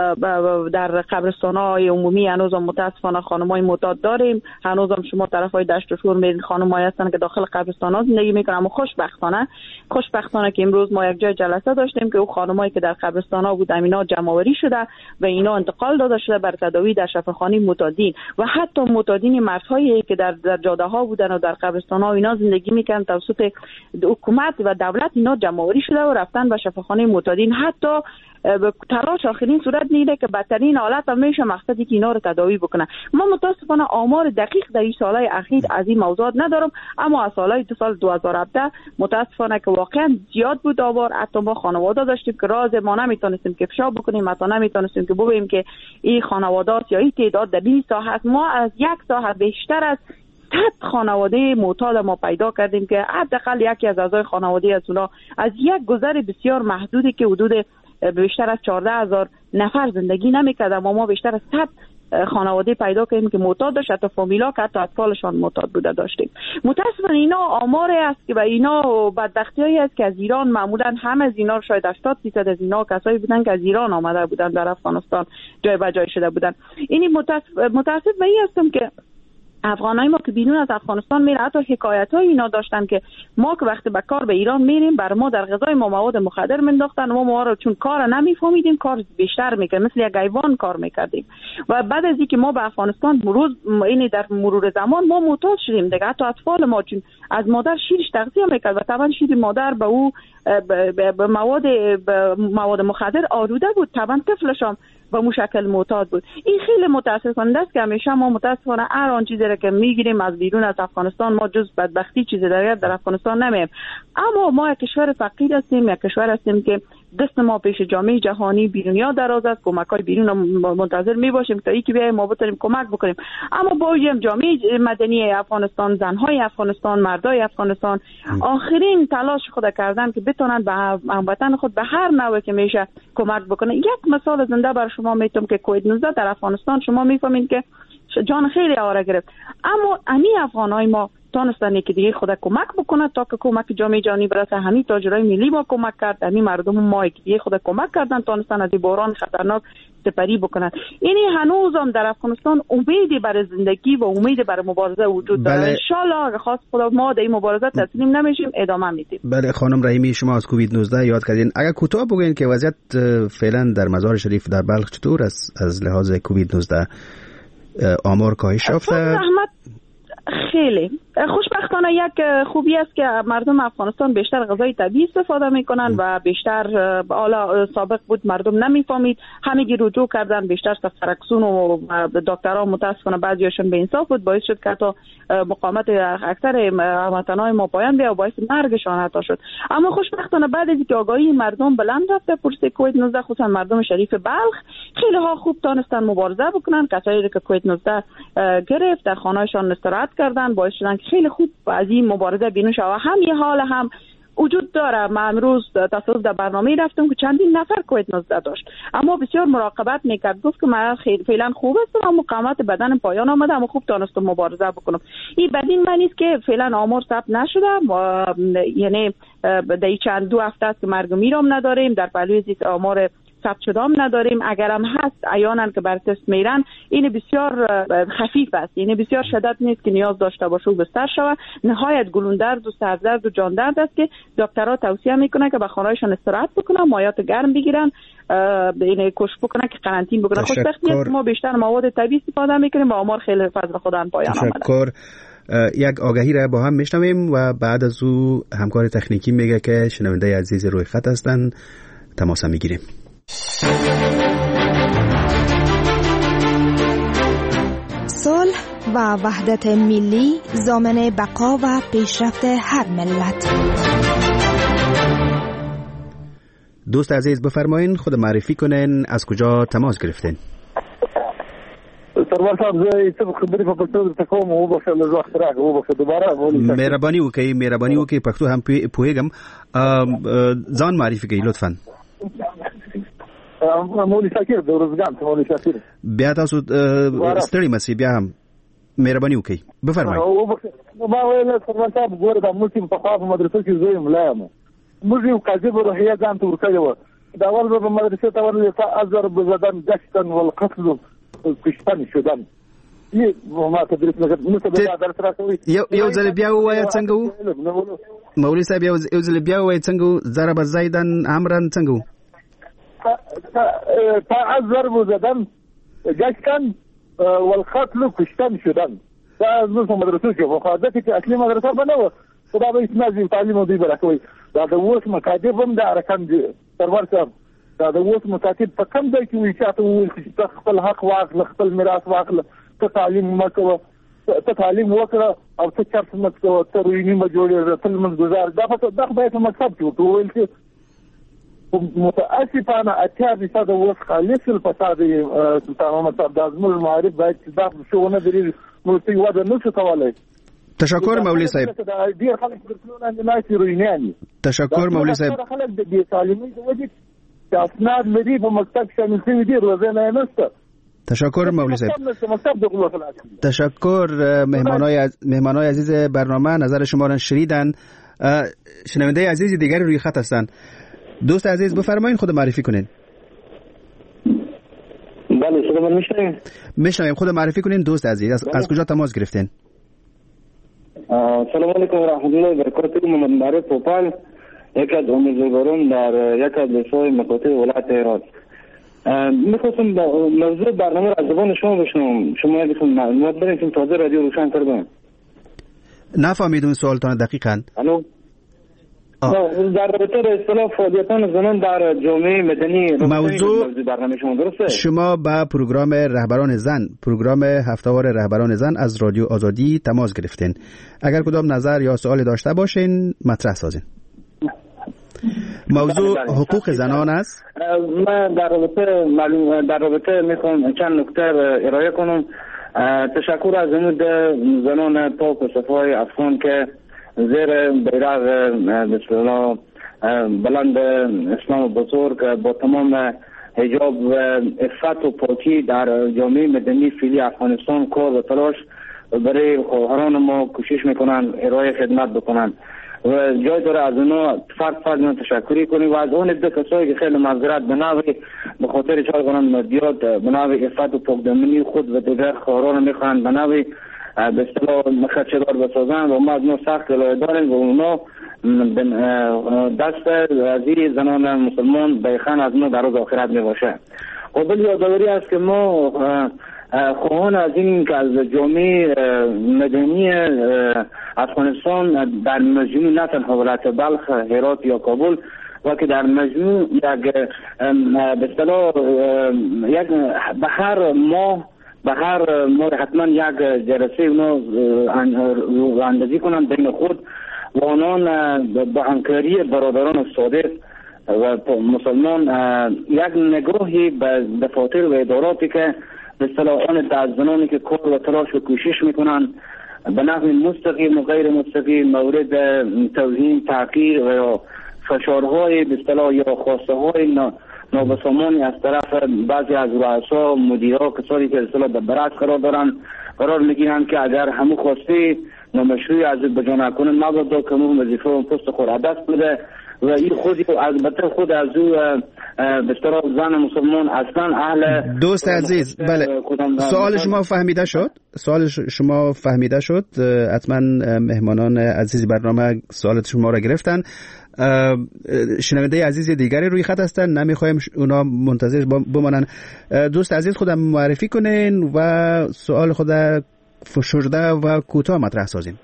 S7: در قبرستان‌های عمومی هنوزم متاسفانه خانم‌های معتاد داریم. هنوزم شما طرفای دشت و شور میرین خانم‌هایی هستن که داخل قبرستان‌ها زندگی میکنن. اما خوشبختانه که امروز ما یک جای جلسه داشتیم که او خانم‌هایی که در قبرستان‌ها بود اینا جمع‌آوری شده و اینا انتقال داده شده بر تداوی در شفاخانه معتادین و حتی معتادین مردهایی که در جاده‌ها بودن و در قبرستان‌ها اینا زندگی میکنن توسط حکومت و دولت اینا جمع‌آوری شده و رفتن به شفاخانه معتادین. حتی تلاش آخرین صورت نیده که بدترین حالت هم میشه مقصدی که اینا رو تداوی بکنن. ما متاسفانه آمار دقیق در این سالهای اخیر از این موضوعات ندارم، اما از سالهای سال 2017 متاسفانه که واقعا زیاد بود آوار. حتی ما خانواده داشتیم که راز ما نمیتونستیم که افشا بکنیم، حتی نمیتونستیم که بگیم که این خانوادات یا این تعداد در این ساحه. ما از یک ساحه بیشتر از 100 خانواده معتاد ما پیدا کردیم که حداقل یکی از اعضای خانواده از اونا از یک گذر بسیار محدودی که حدود بیشتر از 14,000 نفر زندگی نمی‌کرد، اما ما بیشتر از 100 خانواده پیدا کردیم که معتاد داشت، حتی فامیلا که حتی اطفالشان معتاد بوده داشتیم. متاسفانه اینا آماری است که و اینا بدبختیایی است که از ایران معمولا هم از اینا شاید 80% از اینا کسایی بودن که از ایران آمده بودن در افغانستان جای به جای شده بودن. اینی متاسف به این هستم که افغانای ما که بیرون از افغانستان میره حتی حکایت‌های اینا داشتن که ما که وقتی به کار به ایران میریم بر ما در غذای ما مواد مخدر مینداختن و ما رو چون کار نمیفهمیدیم کار بیشتر میکردیم، مثل یک حیوان کار میکردیم و بعد از اینکه ما به افغانستان اینی در مرور زمان ما معتاد شدیم دیگه. حتی اطفال ما چون از مادر شیرش تغذیه میکرد و طبعا شیر مادر به او به مواد مخدر آلوده بود، طبعا طفلش هم به مشکل معتاد بود. این خیلی متاسف کننده است که همیشه ما متاسفانه هر آن چیزی را که میگیریم از بیرون از افغانستان ما جز بدبختی چیزی در افغانستان نمیم. اما ما یک کشور فقیر هستیم، یک کشور هستیم که دست ما پیش جامعه جهانی بیرونیا دراز است، کمک‌های بیرون منتظر میباشیم تا اینکه بیایم ما بتونیم کمک بکنیم. اما با جامعه مدنی افغانستان، زنهای افغانستان، مردای افغانستان آخرین تلاش خود کردن که بتونن به هموطن خود به هر نوعی که میشه کمک بکنن. یک مثال زنده بر شما میتونم که کووید 19 در افغانستان شما میفهمین که جان خیلی آواره گرفت، اما امی افغانای ما تانستن که دیگه خود کمک بکنه تا که کمک جامعه جهانی برسه. همین تاجرای ملی ما کمک کرد، همین مردم ما که دیگه خود کمک کردن تانستن از این بحران خطرناک سپری بکنن. یعنی هنوزم در افغانستان امیدی برای زندگی و امیدی برای مبارزه وجود داره. ان شاء الله اگه خواست خدا ما در این مبارزه تسلیم نمیشیم، ادامه میدیم.
S1: بله خانم رحیمی، شما از کووید 19 یاد کردین. اگه کوتاه بگین که وضعیت فعلا در مزار شریف در بلخ چطور است از لحاظ کووید 19؟ آمار کاهش یافته؟
S7: خیلی خوشبختانه یک خوبی است که مردم افغانستان بیشتر غذای طبیعی استفاده میکنن و بیشتر حالا سابق بود مردم نمیفهمید، همگی رجوع کردن بیشتر سفرکسون و دکترها متاسفانه بعضیاشون به انصاف بود، باعث شد که تا مقاومت اکثر هموطنان ما پایان بیاد و باعث مرگشان حتی شد. اما خوشبختانه بعد از اینکه آگاهی مردم بلند رفته پرسه کووید 19 خصوصا مردم شریف بلخ خیلی ها خوب تونستن مبارزه بکنن. کسایی که کووید 19 گرفت در خانه‌شان استراحت کردن، باعث شدن که خیلی خوب از این مبارزه بیرون شوه. هم یه حال هم وجود داره. من امروز تصادف در برنامه رفتم که چندین نفر کووید 19 داشت، اما بسیار مراقبت میکرد، گفت که من فعلا خوب هستم، اما مقاومت بدن پایان آمده، اما خوب تونستم مبارزه بکنم. این بدین معنی است که فعلا آمار ثبت نشده، یعنی در چند 2 هفته است که مرگ و میرم نداریم، در پهلوی زیست آمار ثبت شده هم نداریم. اگرم هست عیانا که بر تست میرن این بسیار خفیف است، یعنی بسیار شدت نیست که نیاز داشته باشه و بستر شوه. نهایت گلوندرد و سردرد و جان درد است که دکترها توصیه میکنن که به خانه‌شان استراحت بکنن، مایات گرم بگیرن، اینه کوشش بکنن که قرنطین بکنن. خوشبختی است ما بیشتر مواد طبیعی استفاده میکنیم و آمار خیلی فضل خودن پایان آمده.
S1: یک آگهی را با هم میشنویم و بعد از او همکار تکنیکی میگه که شنونده عزیز روی خط هستن، تماس میگیریم.
S10: صلح و وحدت ملی ضامن بقا و پیشرفت هر ملت.
S1: دوست عزیز بفرمایین خود معرفی کنین، از کجا تماس گرفتین؟
S9: سرور صاحب زه څه خبرې په پښتو ته کوم او بخښه له وخت راغی او بخښه دوباره
S1: مهرباني وکړئ پښتو هم پوهیږم. ځان معرفي کړئ لطفا.
S9: مولوی شاکر د ورزګان مولوی شاکر.
S1: بیا تاسو ستړي مسی بیا هم مهرباني وکړئ بفرمایئ.
S9: ما ویل سرور صاحب ګوره دا موږ په خاص مدرسو کې زوی ملا یم، موږ یو کاذب روحیه ځان ته ورکړې وه. دا اول به مدرسې ته ورغلې فأضرب زدن جشتا والقتل کشتن شدن ما تدریس
S1: یو ځل بیا ووایه څنګه وو مولوي صاحب، یو ځل بیا ووایه څنګه وو؟ ضرب زیدن عمرا څنګه وو؟
S9: فأضرب زدن جشتا والقتل کشتن شدن. دا زموږ په مدرسو کې خو دا چې اصلي مدرسه به نه وه، خو دا به اسناد تعلیم او دوی به راکوي. دا د اوس مکاتب هم دا رقم دي سرور صاحب، دا د اوس مکاتب په کم ځای کې وایي چاته وویل چې ته خپل حق واخله، خپل میراث واخله، ته تعلیم مه کوه، ته تعلیم وکړه او ته چرس مه کوه، ته رویني مه جوړېږه، ته لمونځ ګزار. دا باید په مکتب کې ورته وویل شي. متاسفانه 80% اوس خالص الفساد سلطان محمد صاحب دا زموږ معارف باید چې دا ښوونه درېږي ملتي وده نه شو کولی.
S1: تشکر مولوی صاحب.
S9: ډېر خلک درسونه ناستې روینیان دي.
S1: تشکر مولوی صاحب.
S9: خلک د بې تعلیمۍ د وجې چې اسناد لري په مکتب شامل شوي دي، روزنه یې نشته.
S1: تشکر مولوی صاحب. تشکر مهمانای عزیز برنامه، نظر شما را شنیدن. شنونده عزیز دیگری روی خط هستند. دوست عزیز بفرمایید خود معرفی کنین.
S11: بله صدا من
S1: میشنویم. خود معرفی کنین دوست عزیز، از کجا تماس گرفتین؟
S11: سلام علیکم و رحمت الله و برکاته. محمد معرف پوپال، یکی از امیدواران در یک از لیسه‌های مقاطع ولایت هرات. میخواستم موضوع برنامه را از زبان شما بشنوم. شما یکم معلومات بدین که تازه رادیو روشن کردم.
S1: نفهمیدم سوالتان دقیقاً.
S11: الو. در رابطه با اصطلاح فعالیتان زنان در جامعه مدنی
S1: موضوع
S11: برنامه شما درسته؟
S1: شما با پروگرام رهبران زن، پروگرام هفته‌وار رهبران زن از رادیو آزادی تماس گرفتین. اگر کدام نظر یا سوالی داشته باشین مطرح سازین. موضوع حقوق زنان است.
S11: من در رابطه میخوام چند نکته ارائه کنم. تشکر از زنان پاک و صفای افغان که زیر بیرق به اصطلاح بلند اسلام بزرگ با تمام حجاب و عفت و پاکی در جامعه مدنی فعلی افغانستان کار و تلاش برای خواهران ما کوشش میکنن ارائه خدمت بکنن و جای داره از اونا فرد تشکری کنیم و از اون دو کسایی که خیلی معذرت بنابرای به خاطر چهار کنن مادیات بنابرای عفت و پاکدامنی خود و دیگر خواهران میخوان بنابرای به اصطلاح مخدشدار بسازن و ما از نوع سخت لایه داریم و اونا دست عزیز زنان مسلمان بیخن از ما در روز آخرت می باشه. قابل یادآوری است که ما خواهان از این که از جامعه مدنی افغانستان در مجموع نه تنها ولایت بلخ، هرات یا کابل و که در مجموع یک به اصطلاح یک به هر ماه حتما یک جلسه اونا اندازی کنند بین خود و آنان با همکاری برادران صادق و مسلمان یک نگاهی به دفاتر و اداراتی که به اصطلاح آن زنانی که کار و تلاش و کوشش میکنند به نحو مستقیم و غیر مستقیم مورد توهین، تحقیر و فشارهای به اصطلاح یا خواسته های نابسامانی از طرف بعضی از رؤسا، مدیرها، کسانی که اصطلاح به برعکس قرار میگیرند که اگر همون خواسته نامشروعی از به جا نکنه مبادا که همون وظیفه و پست خود عدست بده و این خودی البته خود از او به اصطلاح زن مسلمان اصلا اهل.
S1: دوست عزیز بله سوال شما فهمیده شد؟ حتما مهمانان عزیز برنامه سوالات شما را گرفتن. شنونده عزیز دیگری روی خط هستن، نمیخوایم اونا منتظر بمانن. دوست عزیز خودم معرفی کنین و سوال خود فشرده و کوتاه مطرح سازین.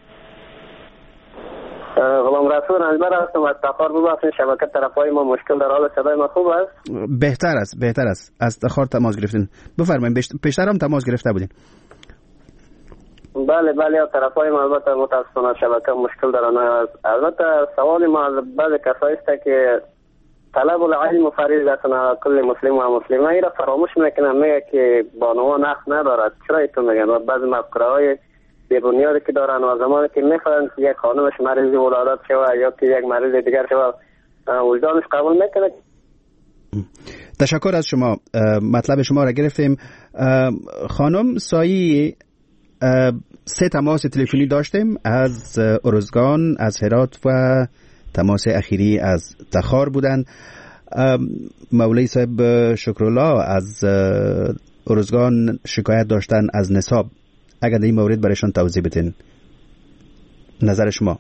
S12: غلام رسول انجبر هستم از تخار. ببخشید شبکه طرفای ما مشکل داره. حالا صدای ما خوب است؟
S1: بهتر است. از تخار تماس گرفتین. بفرمایید. پیشتر هم تماس گرفته بودین.
S12: بله از طرفای ما البته متاسفانه شبکه مشکل داره. البته سوال ما از بعض کسایی است که طلب العلم فریضه است علی کل مسلم و مسلمه. این را فراموش میکنه، میگه که بانوان حق ندارد. چرا ایتون میگن؟ و بعض مفکرهای بی بنیادی که دارن و زمانی که میخوان یک خانمش مریض ولادت شود یا که یک مریض دیگر شود وجدانش قبول میکنه.
S1: تشکر از شما. مطلب شما را گرفتیم. خانم سایی، 3 تماس تلفنی داشتیم از ارزگان، از هرات و تماس اخیری از تخار بودند. مولوی صاحب شکرالله از ارزگان شکایت داشتن از نصاب. اگر در این مورد برایشان توضیح بدین نظر شما.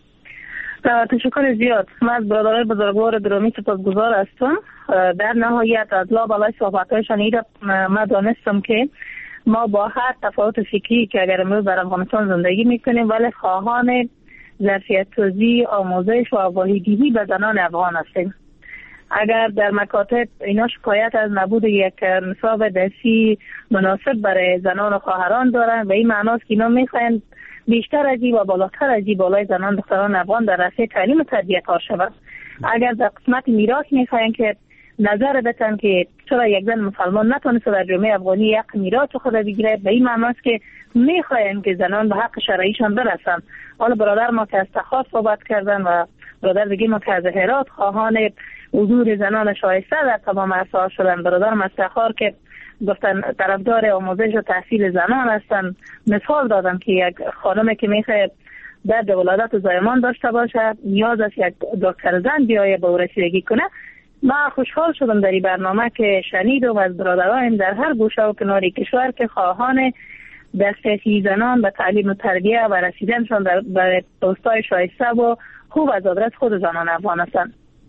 S6: تشکر زیاد. من از برادرای بزرگوار گرامی سپاسگزار هستم. در نهایت از لابلای صحبت‌هایشان من دانستم که ما با هر تفاوت فکری که اگر امروز در افغانستان زندگی میکنیم ولی خواهان ظرفیت توزیع، آموزش و آگاهی‌دهی به زنان افغان هستیم. اگر در مکاتب اینا شکایت از نبود یک نصاب درسی مناسب برای زنان و خواهران دارن و این معناست که اینا میخواین بیشتر از و بالاتر از بالای زنان دختران افغان در راسته تعلیم و تربیت کار شود. اگر در قسمت میراث میخواین که نظر بدن که چرا یک زن مسلمان نتونسته در جامعه افغانی یک میراث خود بگیره، به این معناست که میخواین که زنان به حق شرعیشان برسن. حالا برادر ما که از تخار صحبت کردن و برادر دیگه ما که از هرات خواهان حضور زنان شایسته در تمام عرصه‌ها شدن. برادر ما از تخار که گفتن طرفدار آموزش و تحصیل زنان هستن، مثال دادم که یک خانمی که میخواد درد ولادت و زایمان داشته باشه نیاز است یک دکتر زن بیایه به او رسیدگی کنه. من خوشحال شدم در این برنامه که شنیدم از برادرایم در هر گوشه و کنار کشور که خواهان دسترسی زنان به تعلیم و تربیت و رسیدنشان به پست‌های شایسته و خوب از آدرس خود زنان افغان هستند.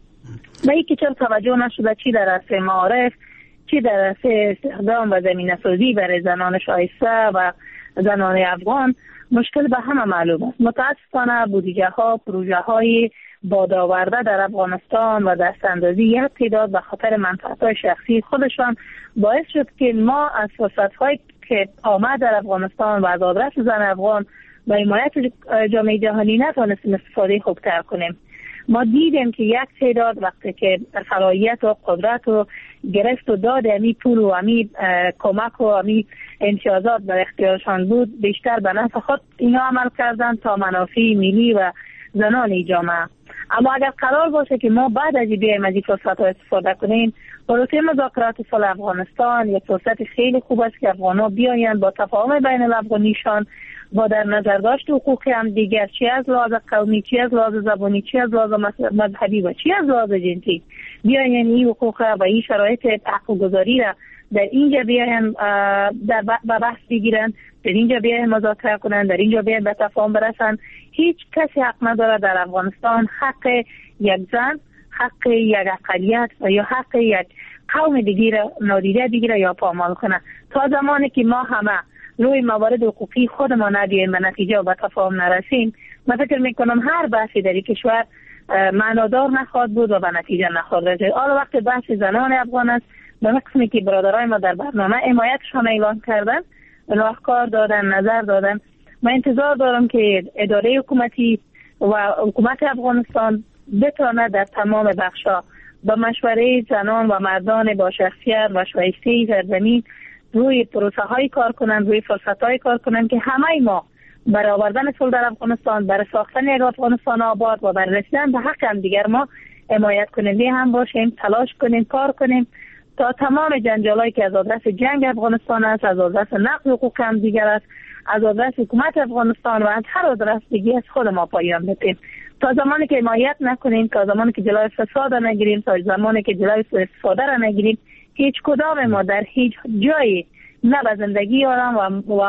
S6: و این که چرا توجه نشده چی در عرصه معارف، چی در عرصه استخدام و زمینه سازی برای زنان شایسته و زنان افغان، مشکل به همه معلوم است. متاسفانه بودجه ها، پروژه های بادآورده در افغانستان و دستاندازی یک تعداد به خاطر منفعت‌های شخصی خودشان باعث شد که ما از فرصت‌هایی که آمد در افغانستان و از آدرس زن افغان و حمایت جامعه جهانی نتونستیم استفاده خوبتر کنیم. ما دیدیم که یک تعداد وقتی که صلاحیت و قدرت و گرفت و داد امی پول و امی کمک و امی امتیازات در اختیارشان بود، بیشتر به نفع خود اینا عمل کردن تا منافع ملی و زنان جامعه. اما اگر قرار باشه که ما بعد از بیایم از این فرصت ها استفاده کنیم، پروسه مذاکرات صلح افغانستان یک فرصت خیلی خوب است که افغان‌ها بیاین با تفاهم بین الافغانیشان با در نظر داشت حقوق هم دیگر، چی از لحاظ قومی، چی از لحاظ زبانی، چی از لحاظ مذهبی و چی از لحاظ جنسی بیاین این حقوق و این شرایط حقوق گذاری را در اینجا بیاین در بحث بگیرن، در اینجا بیاین مذاکره کنن، در اینجا بیاین به تفاهم برسن. هیچ کسی حق نداره در افغانستان حق یک زن، حق یک اقلیت و یا حق یک قوم دیگه نادیده بگیره یا پامال کنه. تا زمانی که ما همه روی موارد حقوقی خودمان ندیم به نتیجه و به تفاهم نرسیم، من فکر میکنم هر بحثی در این کشور معنادار نخواهد بود و به نتیجه نخواهد رسید. حالا وقت بحث زنان افغان است، به قسمی که برادرای ما در برنامه حمایتشان اعلان کردن، راهکار دادن، نظر دادن. من انتظار دارم که اداره حکومتی و حکومت افغانستان بتونه در تمام بخشا با مشوره زنان و مردان با شخصیت و شایسته سرزمین روی پروسه های کار کنند، روی فرصت های کار کنند که همه ما برای آوردن صلح در افغانستان، برای ساختن یک افغانستان آباد و برای رسیدن به حق هم دیگر ما حمایت کننده هم باشیم، تلاش کنیم، کار کنیم تا تمام جنجالایی که از آدرس جنگ افغانستان است، از آدرس نقض حقوق هم دیگر است، از آدرس حکومت افغانستان و از هر آدرس دیگه از خود ما پایان بدیم. تا زمانی که حمایت نکنیم، تا زمانی که جلوی فساد را نگیریم، تا زمانی که جلوی سوء استفاده را نگیریم، هیچ کدام ما در هیچ جایی نه به زندگی آرام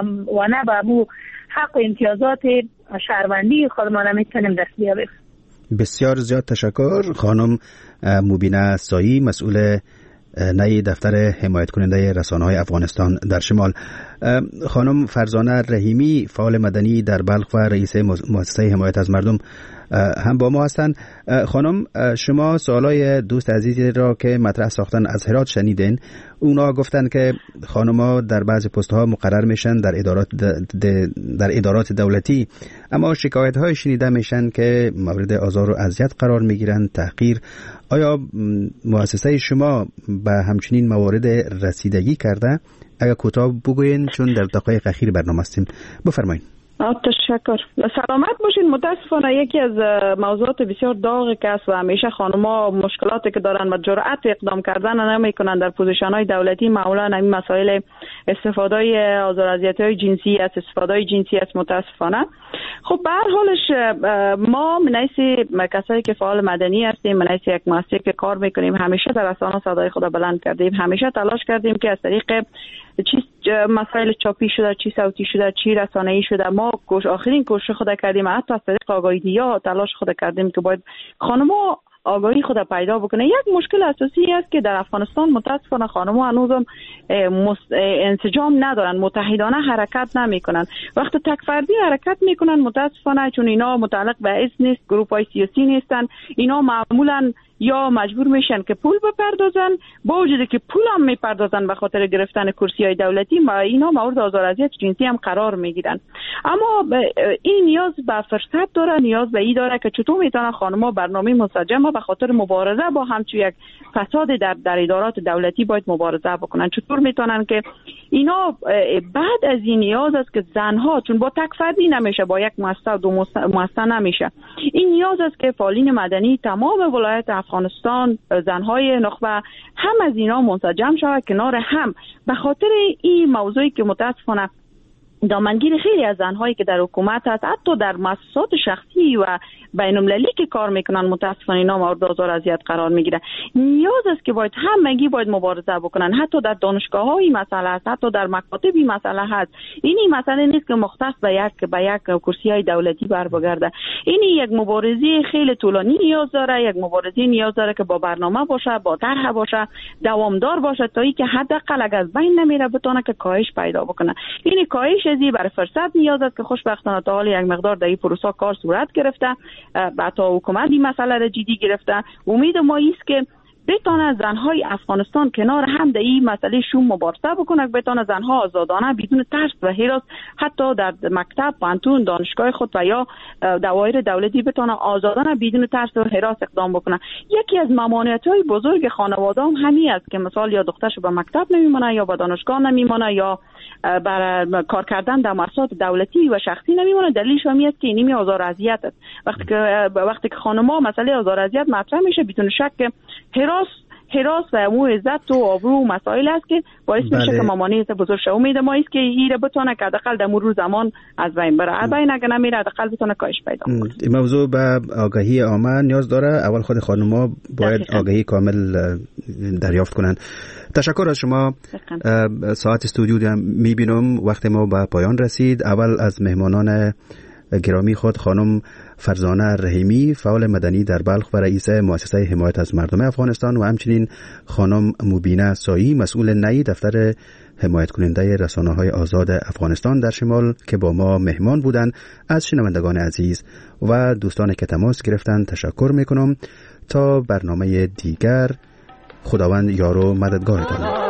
S6: و نه به حق و امتیازات شهروندی خودمان نمیتونیم دست بیابیم.
S1: بسیار زیاد تشکر خانم مبینه سایی، مسئول نای دفتر حمایت کننده رسانه‌های افغانستان در شمال. خانم فرزانه رحیمی، فعال مدنی در بلخ و رئیس مؤسسه حمایت از مردم هم با ما هستند. خانم، شما سوالای دوست عزیزی را که مطرح ساختن از هرات شنیدین. اونا گفتن که خانم‌ها در بعضی پست‌ها مقرر میشن در ادارات دولتی، اما شکایت‌های شنیده میشن که مورد آزار و اذیت قرار میگیرن، تحقیر. آیا مؤسسه شما به همچنین موارد رسیدگی کرده؟ اگر کوتاه بگوین چون در دقایق اخیر برنامه هستیم، بفرمایید.
S7: تشکر. سلامت باشین. متاسفانه یکی از موضوعات بسیار داغی که است و همیشه خانم‌ها مشکلاتی که دارن و جرأت اقدام کردن نمیکنن در پوزیشن‌های دولتی، معمولا همین مسائل استفاده آزاراذیت‌های جنسی است، استفاده جنسی است متاسفانه. خب به هر حالش ما منیسی کسایی که فعال مدنی هستیم، منیسی یک مؤسسه که کار میکنیم، همیشه در رسانه صدای خود بلند کردیم، همیشه تلاش کردیم که از طریق چی مسائل چاپی شده، چی صوتی شده، چی رسانه‌ای شده، ما آخرین کوشش خود کردیم، حتی از طریق آگاهی‌ها تلاش خود کردیم که باید خانم‌ها آگاهی خود پیدا بکنه. یک مشکل اساسی است که در افغانستان متاسفانه خانم‌ها هنوزم انسجام ندارن، متحدانه حرکت نمی‌کنن. وقتی تک فردی حرکت می‌کنن متاسفانه چون اینا متعلق به حزب نیست، گروه‌های سیاسی نیستن، اینا معمولاً یا مجبور میشن که پول بپردازن، با وجودی که پول هم میپردازن به خاطر گرفتن کرسی‌های دولتی، ما اینا مورد آزاراذیت جنسی هم قرار میگیرن. اما این نیاز به فرصت داره، نیاز به این داره که چطور میتونن خانم‌ها برنامه منسجم به خاطر مبارزه با همچون یک فساد در ادارات دولتی باید مبارزه بکنن. چطور میتونن که اینا بعد از این نیاز است که زنها، چون با تک فردی نمیشه، با یک مؤسسه و دو مؤسسه نمیشه، این نیاز است که فعالین مدنی تمام ولایت افغانستان، زنهای نخبه، هم از اینا منسجم شود کنار هم، به خاطر این موضوعی که متاسفانه دامنگیر خیلی از زنهایی که در حکومت هست، حتی در مؤسسات شخصی و بین‌المللی که کار میکنن، متاسفانه اینا مورد آزار اذیت قرار میگیره. نیاز است که باید همگی باید مبارزه بکنن، حتی در دانشگاه‌های مسئله است، حتی در مکاتبی مسئله هست. این مسئله نیست که مختص به یک کرسی‌های دولتی بر بگرده. این یک مبارزه خیلی طولانی نیاز داره، یک مبارزه نیاز داره که با برنامه باشه، با طرح باشه، دوامدار باشه، تا اینکه حداقل اگر از بین نمیره بتونه که کاهش پیدا بکنه. این کاهش ازی برای فرصت نیاز است که خوشبختانه تا حالا یک مقدار در این پروسه کار صورت گرفته، بعد حکومت این مسئله را جدی گرفته. امید ما است که بتونه زنهای افغانستان کنار هم در این مسئله شوم مبارزه بکنه، بتونه زنها آزادانه بدون ترس و هراس حتی در مکتب، پانتون، دانشگاه خود و یا دوایر دولتی بتونه آزادانه بدون ترس و هراس اقدام بکنه. یکی از ممانعت‌های بزرگ خانواده هم همین است که مثلا یا دخترش به مکتب نمیمونه، یا به دانشگاه نمیمونه، یا برای کار کردن در مؤسسات دولتی و شخصی نمیمونه. دلیلش همین است که اینمی آزاراذیت است. وقتی که خانم‌ها مسئله آزاراذیت مطرح میشه، بدون شک هراس و امور عزت و آبرو و مسائل است که باعث میشه که ممانعت بزرگ شه. امید ما است که این را بتونه که حداقل در مرور زمان از بین بره، از بین اگه نمیره حداقل بتونه کاهش پیدا کنه.
S1: این موضوع به آگاهی عامه نیاز داره. اول خود خانم‌ها باید آگاهی کامل دریافت کنن. تشکر از شما. ساعت استودیو میبینم وقت ما به پایان رسید. اول از مهمانان گرامی خود خانم فرزانه رحیمی، فعال مدنی در بلخ و رئیس مؤسسه حمایت از مردم افغانستان، و همچنین خانم مبینه سایی، مسئول نی دفتر حمایت کننده رسانه‌های آزاد افغانستان در شمال، که با ما مهمان بودند. از شنوندگان عزیز و دوستانی که تماس گرفتند تشکر میکنم. تا برنامه دیگر، خداوند یار و مددگارتان.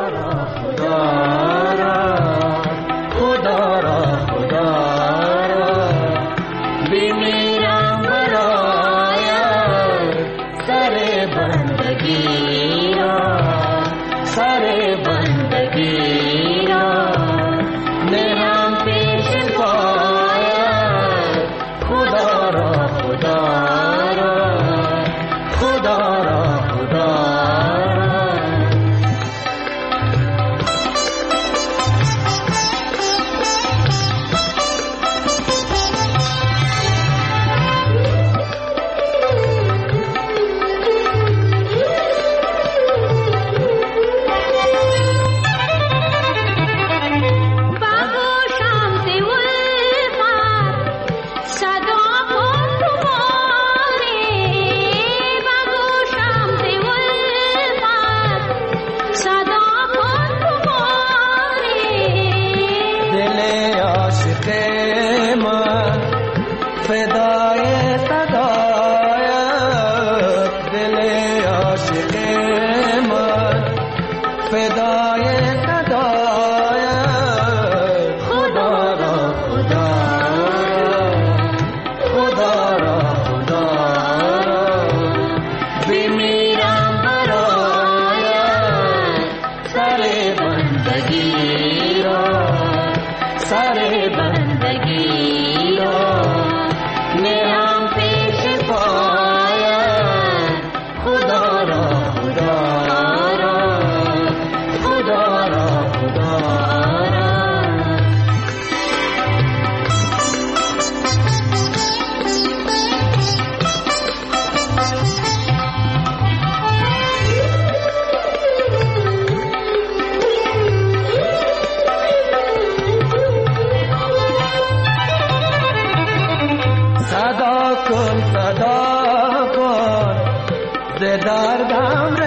S13: सारे बंदगी دردم